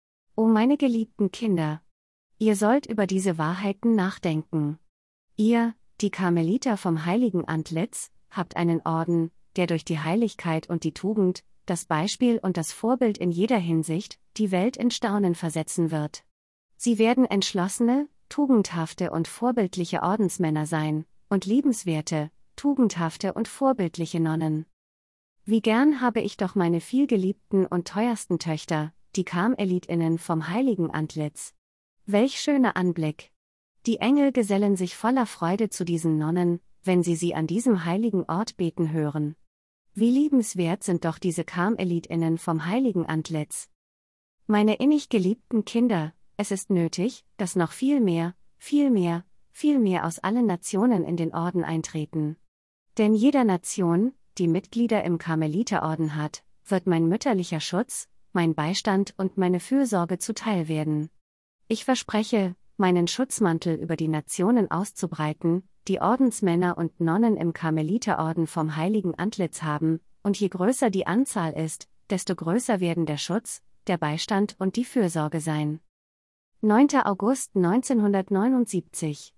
O meine geliebten Kinder! Ihr sollt über diese Wahrheiten nachdenken. Ihr, die Karmeliter vom Heiligen Antlitz, habt einen Orden, der durch die Heiligkeit und die Tugend, das Beispiel und das Vorbild in jeder Hinsicht, die Welt in Staunen versetzen wird. Sie werden entschlossene, tugendhafte und vorbildliche Ordensmänner sein, und liebenswerte, tugendhafte und vorbildliche Nonnen. Wie gern habe ich doch meine vielgeliebten und teuersten Töchter, die Karmelitinnen vom Heiligen Antlitz. Welch schöner Anblick! Die Engel gesellen sich voller Freude zu diesen Nonnen, wenn sie sie an diesem heiligen Ort beten hören. Wie liebenswert sind doch diese Karmelitinnen vom Heiligen Antlitz. Meine innig geliebten Kinder, es ist nötig, dass noch viel mehr, viel mehr, viel mehr aus allen Nationen in den Orden eintreten. Denn jeder Nation, die Mitglieder im Karmeliterorden hat, wird mein mütterlicher Schutz, mein Beistand und meine Fürsorge zuteil werden. Ich verspreche, meinen Schutzmantel über die Nationen auszubreiten, die Ordensmänner und Nonnen im Karmeliterorden vom Heiligen Antlitz haben, und je größer die Anzahl ist, desto größer werden der Schutz, der Beistand und die Fürsorge sein. neunter August neunzehnhundertneunundsiebzig.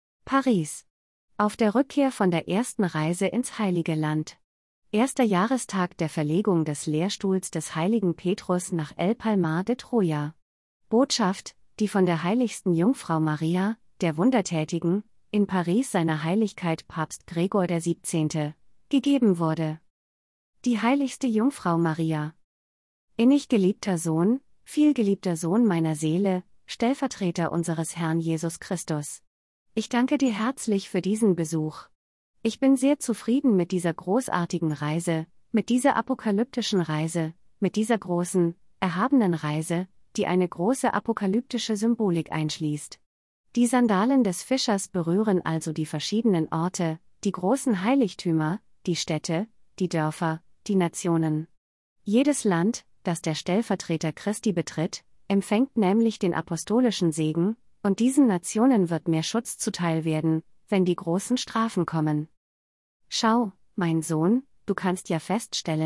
Paris. Auf der Rückkehr von der ersten Reise ins Heilige Land. Erster Jahrestag der Verlegung des Lehrstuhls des heiligen Petrus nach El Palmar de Troya. Botschaft, die von der heiligsten Jungfrau Maria, der Wundertätigen, in Paris seiner Heiligkeit Papst Gregor der Siebzehnte, gegeben wurde. Die heiligste Jungfrau Maria. Innig geliebter Sohn, vielgeliebter Sohn meiner Seele, Stellvertreter unseres Herrn Jesus Christus. Ich danke dir herzlich für diesen Besuch. Ich bin sehr zufrieden mit dieser großartigen Reise, mit dieser apokalyptischen Reise, mit dieser großen, erhabenen Reise, die eine große apokalyptische Symbolik einschließt. Die Sandalen des Fischers berühren also die verschiedenen Orte, die großen Heiligtümer, die Städte, die Dörfer, die Nationen. Jedes Land, das der Stellvertreter Christi betritt, empfängt nämlich den apostolischen Segen, und diesen Nationen wird mehr Schutz zuteil werden, wenn die großen Strafen kommen. Schau, mein Sohn, du kannst ja feststellen,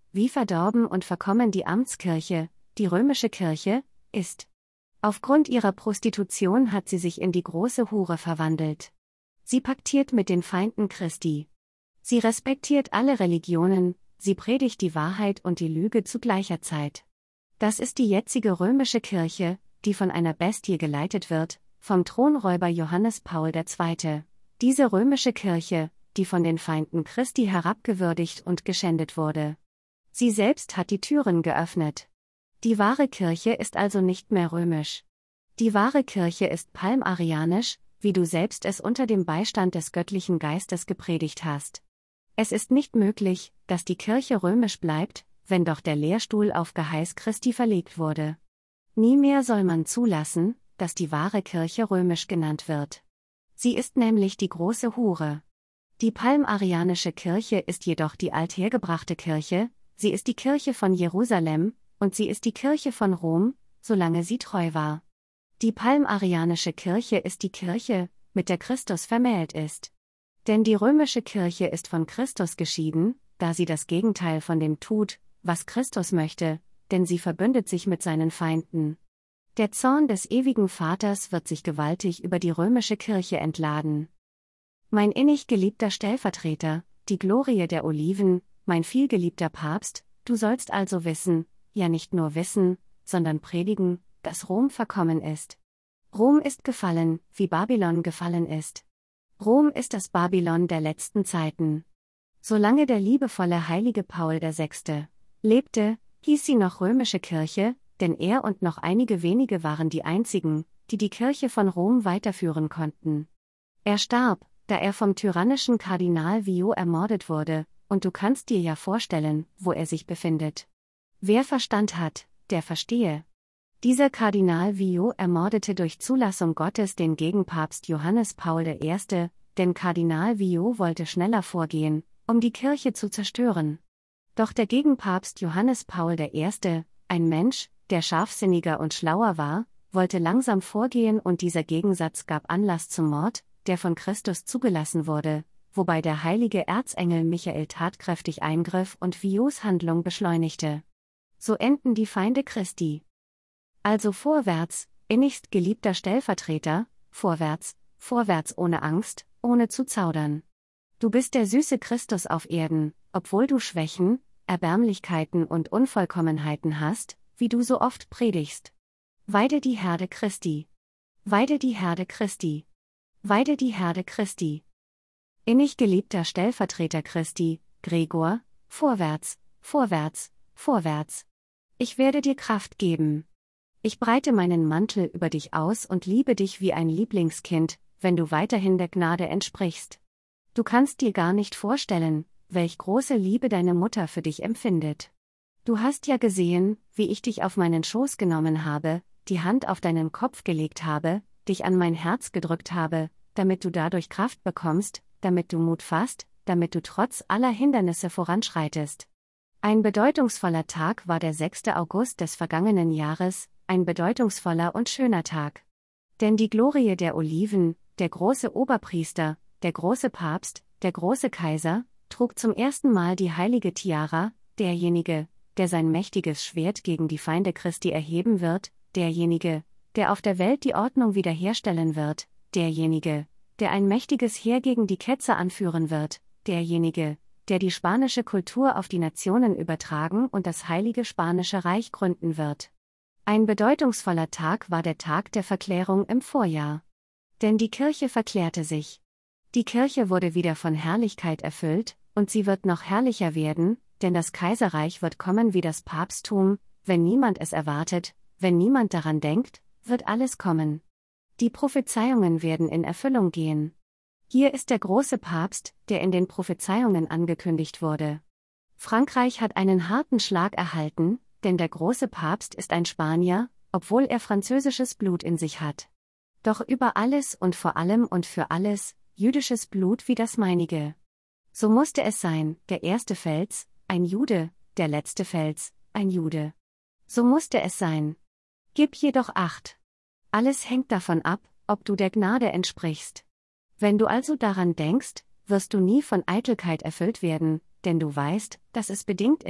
wie verdorben und verkommen die Amtskirche, die römische Kirche, ist. Aufgrund ihrer Prostitution hat sie sich in die große Hure verwandelt. Sie paktiert mit den Feinden Christi. Sie respektiert alle Religionen, sie predigt die Wahrheit und die Lüge zu gleicher Zeit. Das ist die jetzige römische Kirche, die von einer Bestie geleitet wird, vom Thronräuber Johannes Paul der Zweite. Diese römische Kirche, die von den Feinden Christi herabgewürdigt und geschändet wurde. Sie selbst hat die Türen geöffnet. Die wahre Kirche ist also nicht mehr römisch. Die wahre Kirche ist palmarianisch, wie du selbst es unter dem Beistand des göttlichen Geistes gepredigt hast. Es ist nicht möglich, dass die Kirche römisch bleibt, wenn doch der Lehrstuhl auf Geheiß Christi verlegt wurde. Nie mehr soll man zulassen, dass die wahre Kirche römisch genannt wird. Sie ist nämlich die große Hure. Die palmarianische Kirche ist jedoch die althergebrachte Kirche, sie ist die Kirche von Jerusalem, und sie ist die Kirche von Rom, solange sie treu war. Die palmarianische Kirche ist die Kirche, mit der Christus vermählt ist. Denn die römische Kirche ist von Christus geschieden, da sie das Gegenteil von dem tut, was Christus möchte, denn sie verbündet sich mit seinen Feinden. Der Zorn des ewigen Vaters wird sich gewaltig über die römische Kirche entladen. Mein innig geliebter Stellvertreter, die Glorie der Oliven, mein vielgeliebter Papst, du sollst also wissen, ja nicht nur wissen, sondern predigen, dass Rom verkommen ist. Rom ist gefallen, wie Babylon gefallen ist. Rom ist das Babylon der letzten Zeiten. Solange der liebevolle heilige Paul der Sechste lebte, hieß sie noch römische Kirche, denn er und noch einige wenige waren die einzigen, die die Kirche von Rom weiterführen konnten. Er starb, da er vom tyrannischen Kardinal Vio ermordet wurde, und du kannst dir ja vorstellen, wo er sich befindet. Wer Verstand hat, der verstehe. Dieser Kardinal Vio ermordete durch Zulassung Gottes den Gegenpapst Johannes Paul der Erste, denn Kardinal Vio wollte schneller vorgehen, um die Kirche zu zerstören. Doch der Gegenpapst Johannes Paul der Erste, ein Mensch, der scharfsinniger und schlauer war, wollte langsam vorgehen und dieser Gegensatz gab Anlass zum Mord, der von Christus zugelassen wurde, wobei der heilige Erzengel Michael tatkräftig eingriff und Vios Handlung beschleunigte. So enden die Feinde Christi. Also vorwärts, innigst geliebter Stellvertreter, vorwärts, vorwärts ohne Angst, ohne zu zaudern. Du bist der süße Christus auf Erden, obwohl du Schwächen, Erbärmlichkeiten und Unvollkommenheiten hast, wie du so oft predigst. Weide die Herde Christi. Weide die Herde Christi. Weide die Herde Christi. Innig geliebter Stellvertreter Christi, Gregor, vorwärts, vorwärts, vorwärts. Ich werde dir Kraft geben. Ich breite meinen Mantel über dich aus und liebe dich wie ein Lieblingskind, wenn du weiterhin der Gnade entsprichst. Du kannst dir gar nicht vorstellen, welch große Liebe deine Mutter für dich empfindet. Du hast ja gesehen, wie ich dich auf meinen Schoß genommen habe, die Hand auf deinen Kopf gelegt habe, dich an mein Herz gedrückt habe, damit du dadurch Kraft bekommst, damit du Mut fasst, damit du trotz aller Hindernisse voranschreitest. Ein bedeutungsvoller Tag war der sechste August des vergangenen Jahres, ein bedeutungsvoller und schöner Tag. Denn die Glorie der Oliven, der große Oberpriester, der große Papst, der große Kaiser, trug zum ersten Mal die heilige Tiara, derjenige, der sein mächtiges Schwert gegen die Feinde Christi erheben wird, derjenige, der auf der Welt die Ordnung wiederherstellen wird, derjenige, der ein mächtiges Heer gegen die Ketzer anführen wird, derjenige, der die spanische Kultur auf die Nationen übertragen und das heilige spanische Reich gründen wird. Ein bedeutungsvoller Tag war der Tag der Verklärung im Vorjahr. Denn die Kirche verklärte sich. Die Kirche wurde wieder von Herrlichkeit erfüllt, und sie wird noch herrlicher werden, denn das Kaiserreich wird kommen wie das Papsttum, wenn niemand es erwartet, wenn niemand daran denkt, wird alles kommen. Die Prophezeiungen werden in Erfüllung gehen. Hier ist der große Papst, der in den Prophezeiungen angekündigt wurde. Frankreich hat einen harten Schlag erhalten, denn der große Papst ist ein Spanier, obwohl er französisches Blut in sich hat. Doch über alles und vor allem und für alles, jüdisches Blut wie das meinige. So musste es sein, der erste Fels, ein Jude, der letzte Fels, ein Jude. So musste es sein. Gib jedoch Acht. Alles hängt davon ab, ob du der Gnade entsprichst. Wenn du also daran denkst, wirst du nie von Eitelkeit erfüllt werden, denn du weißt, dass es bedingt ist,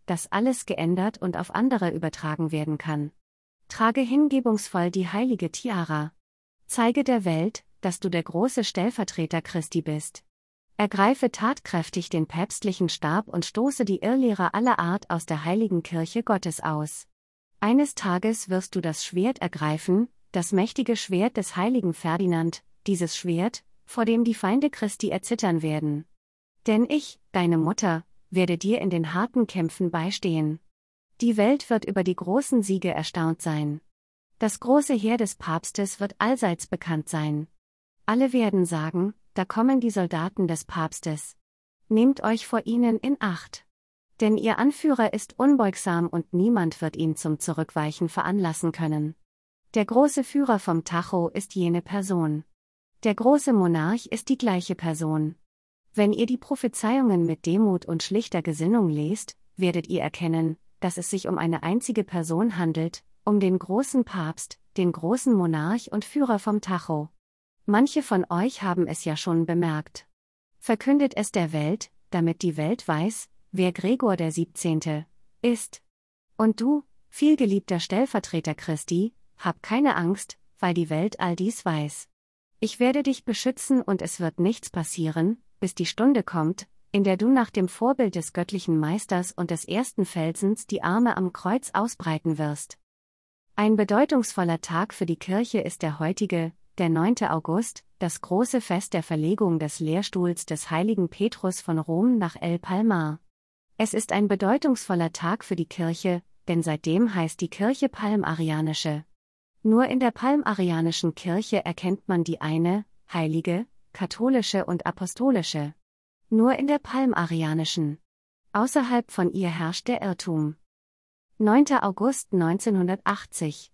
dass alles geändert und auf andere übertragen werden kann. Trage hingebungsvoll die heilige Tiara. Zeige der Welt, dass du der große Stellvertreter Christi bist. Ergreife tatkräftig den päpstlichen Stab und stoße die Irrlehrer aller Art aus der heiligen Kirche Gottes aus. Eines Tages wirst du das Schwert ergreifen, das mächtige Schwert des heiligen Ferdinand, dieses Schwert, vor dem die Feinde Christi erzittern werden. Denn ich, deine Mutter, werde dir in den harten Kämpfen beistehen. Die Welt wird über die großen Siege erstaunt sein. Das große Heer des Papstes wird allseits bekannt sein. Alle werden sagen, da kommen die Soldaten des Papstes. Nehmt euch vor ihnen in Acht. Denn ihr Anführer ist unbeugsam und niemand wird ihn zum Zurückweichen veranlassen können. Der große Führer vom Tajo ist jene Person. Der große Monarch ist die gleiche Person. Wenn ihr die Prophezeiungen mit Demut und schlichter Gesinnung lest, werdet ihr erkennen, dass es sich um eine einzige Person handelt, um den großen Papst, den großen Monarch und Führer vom Tajo. Manche von euch haben es ja schon bemerkt. Verkündet es der Welt, damit die Welt weiß, wer Gregor der Siebzehnte ist. Und du, vielgeliebter Stellvertreter Christi, hab keine Angst, weil die Welt all dies weiß. Ich werde dich beschützen und es wird nichts passieren, bis die Stunde kommt, in der du nach dem Vorbild des göttlichen Meisters und des ersten Felsens die Arme am Kreuz ausbreiten wirst. Ein bedeutungsvoller Tag für die Kirche ist der heutige, der neunte August, das große Fest der Verlegung des Lehrstuhls des heiligen Petrus von Rom nach El Palmar. Es ist ein bedeutungsvoller Tag für die Kirche, denn seitdem heißt die Kirche Palmarianische. Nur in der Palmarianischen Kirche erkennt man die eine, heilige, katholische und apostolische. Nur in der Palmarianischen. Außerhalb von ihr herrscht der Irrtum. neunter August neunzehnhundertachtzig.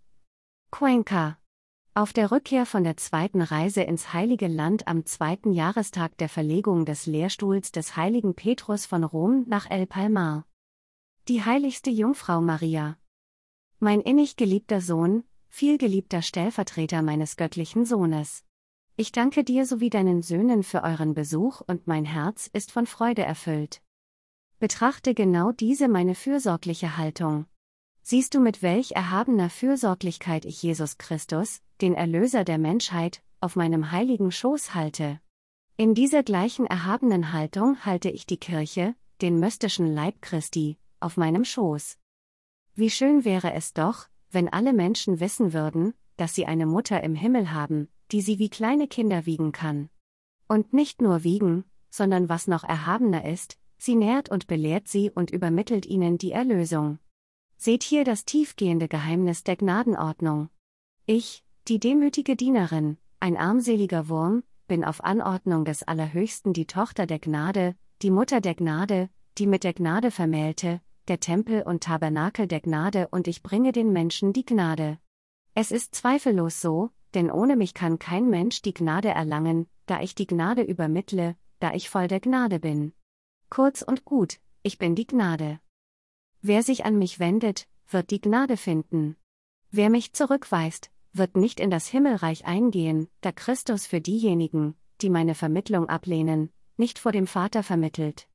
Cuenca. Auf der Rückkehr von der zweiten Reise ins Heilige Land am zweiten Jahrestag der Verlegung des Lehrstuhls des heiligen Petrus von Rom nach El Palmar. Die heiligste Jungfrau Maria. Mein innig geliebter Sohn, vielgeliebter Stellvertreter meines göttlichen Sohnes. Ich danke dir sowie deinen Söhnen für euren Besuch und mein Herz ist von Freude erfüllt. Betrachte genau diese meine fürsorgliche Haltung. Siehst du, mit welch erhabener Fürsorglichkeit ich Jesus Christus, den Erlöser der Menschheit, auf meinem heiligen Schoß halte? In dieser gleichen erhabenen Haltung halte ich die Kirche, den mystischen Leib Christi, auf meinem Schoß. Wie schön wäre es doch, wenn alle Menschen wissen würden, dass sie eine Mutter im Himmel haben, die sie wie kleine Kinder wiegen kann. Und nicht nur wiegen, sondern was noch erhabener ist, sie nährt und belehrt sie und übermittelt ihnen die Erlösung. Seht hier das tiefgehende Geheimnis der Gnadenordnung. Ich, die demütige Dienerin, ein armseliger Wurm, bin auf Anordnung des Allerhöchsten die Tochter der Gnade, die Mutter der Gnade, die mit der Gnade vermählte, der Tempel und Tabernakel der Gnade und ich bringe den Menschen die Gnade. Es ist zweifellos so, denn ohne mich kann kein Mensch die Gnade erlangen, da ich die Gnade übermittle, da ich voll der Gnade bin. Kurz und gut, ich bin die Gnade. Wer sich an mich wendet, wird die Gnade finden. Wer mich zurückweist, wird nicht in das Himmelreich eingehen, da Christus für diejenigen, die meine Vermittlung ablehnen, nicht vor dem Vater vermittelt.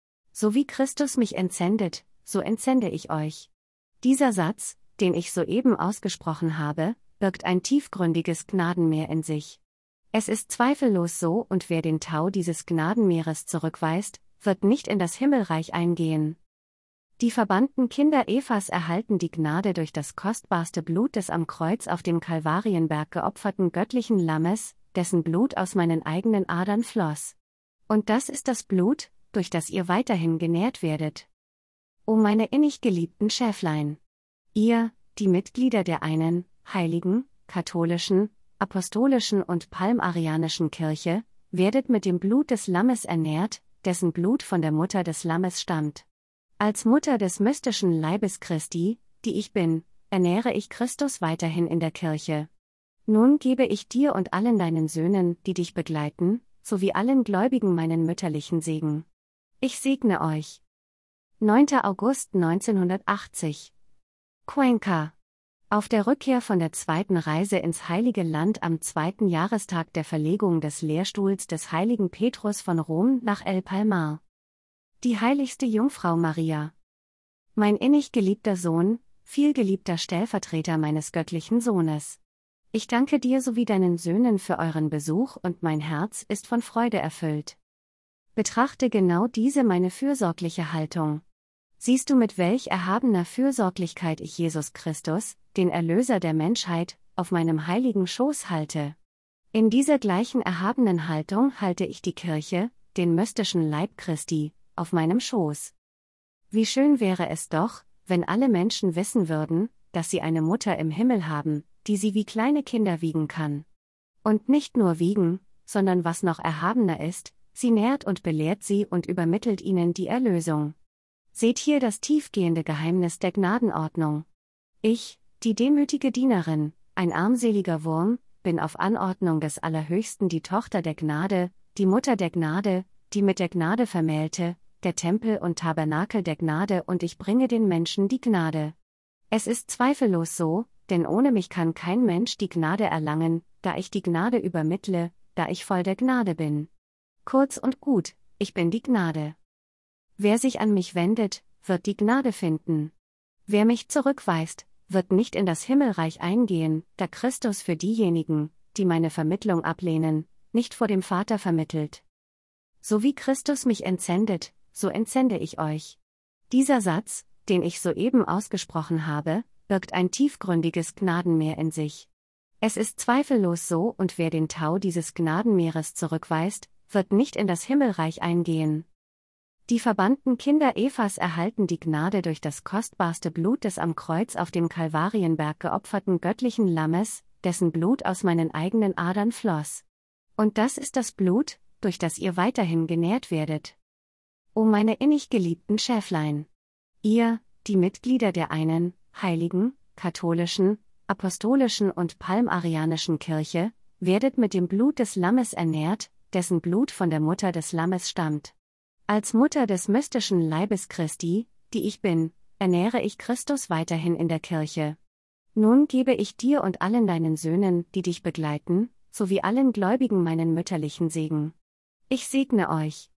So wie Christus mich entsendet, so entsende ich euch. Dieser Satz, den ich soeben ausgesprochen habe, birgt ein tiefgründiges Gnadenmeer in sich. Es ist zweifellos so, und wer den Tau dieses Gnadenmeeres zurückweist, wird nicht in das Himmelreich eingehen. Die verbannten Kinder Evas erhalten die Gnade durch das kostbarste Blut des am Kreuz auf dem Kalvarienberg geopferten göttlichen Lammes, dessen Blut aus meinen eigenen Adern floss. Und das ist das Blut, durch das ihr weiterhin genährt werdet. O meine innig geliebten Schäflein! Ihr, die Mitglieder der einen, heiligen, katholischen, apostolischen und palmarianischen Kirche, werdet mit dem Blut des Lammes ernährt, dessen Blut von der Mutter des Lammes stammt. Als Mutter des mystischen Leibes Christi, die ich bin, ernähre ich Christus weiterhin in der Kirche. Nun gebe ich dir und allen deinen Söhnen, die dich begleiten, sowie allen Gläubigen meinen mütterlichen Segen. Ich segne euch. neunter August neunzehnhundertachtzig. Cuenca. Auf der Rückkehr von der zweiten Reise ins Heilige Land am zweiten Jahrestag der Verlegung des Lehrstuhls des heiligen Petrus von Rom nach El Palmar. Die heiligste Jungfrau Maria. Mein innig geliebter Sohn, vielgeliebter Stellvertreter meines göttlichen Sohnes. Ich danke dir sowie deinen Söhnen für euren Besuch und mein Herz ist von Freude erfüllt. Betrachte genau diese meine fürsorgliche Haltung. Siehst du, mit welch erhabener Fürsorglichkeit ich Jesus Christus, den Erlöser der Menschheit, auf meinem heiligen Schoß halte? In dieser gleichen erhabenen Haltung halte ich die Kirche, den mystischen Leib Christi, auf meinem Schoß. Wie schön wäre es doch, wenn alle Menschen wissen würden, dass sie eine Mutter im Himmel haben, die sie wie kleine Kinder wiegen kann. Und nicht nur wiegen, sondern was noch erhabener ist, sie nährt und belehrt sie und übermittelt ihnen die Erlösung. Seht hier das tiefgehende Geheimnis der Gnadenordnung. Ich, die demütige Dienerin, ein armseliger Wurm, bin auf Anordnung des Allerhöchsten die Tochter der Gnade, die Mutter der Gnade, die mit der Gnade vermählte, der Tempel und Tabernakel der Gnade, und ich bringe den Menschen die Gnade. Es ist zweifellos so, denn ohne mich kann kein Mensch die Gnade erlangen, da ich die Gnade übermittle, da ich voll der Gnade bin. Kurz und gut, ich bin die Gnade. Wer sich an mich wendet, wird die Gnade finden. Wer mich zurückweist, wird nicht in das Himmelreich eingehen, da Christus für diejenigen, die meine Vermittlung ablehnen, nicht vor dem Vater vermittelt. So wie Christus mich entsendet, so entsende ich euch. Dieser Satz, den ich soeben ausgesprochen habe, birgt ein tiefgründiges Gnadenmeer in sich. Es ist zweifellos so, und wer den Tau dieses Gnadenmeeres zurückweist, wird nicht in das Himmelreich eingehen. Die verbannten Kinder Evas erhalten die Gnade durch das kostbarste Blut des am Kreuz auf dem Kalvarienberg geopferten göttlichen Lammes, dessen Blut aus meinen eigenen Adern floss. Und das ist das Blut, durch das ihr weiterhin genährt werdet. O meine innig geliebten Schäflein! Ihr, die Mitglieder der einen, heiligen, katholischen, apostolischen und palmarianischen Kirche, werdet mit dem Blut des Lammes ernährt, dessen Blut von der Mutter des Lammes stammt. Als Mutter des mystischen Leibes Christi, die ich bin, ernähre ich Christus weiterhin in der Kirche. Nun gebe ich dir und allen deinen Söhnen, die dich begleiten, sowie allen Gläubigen meinen mütterlichen Segen. Ich segne euch.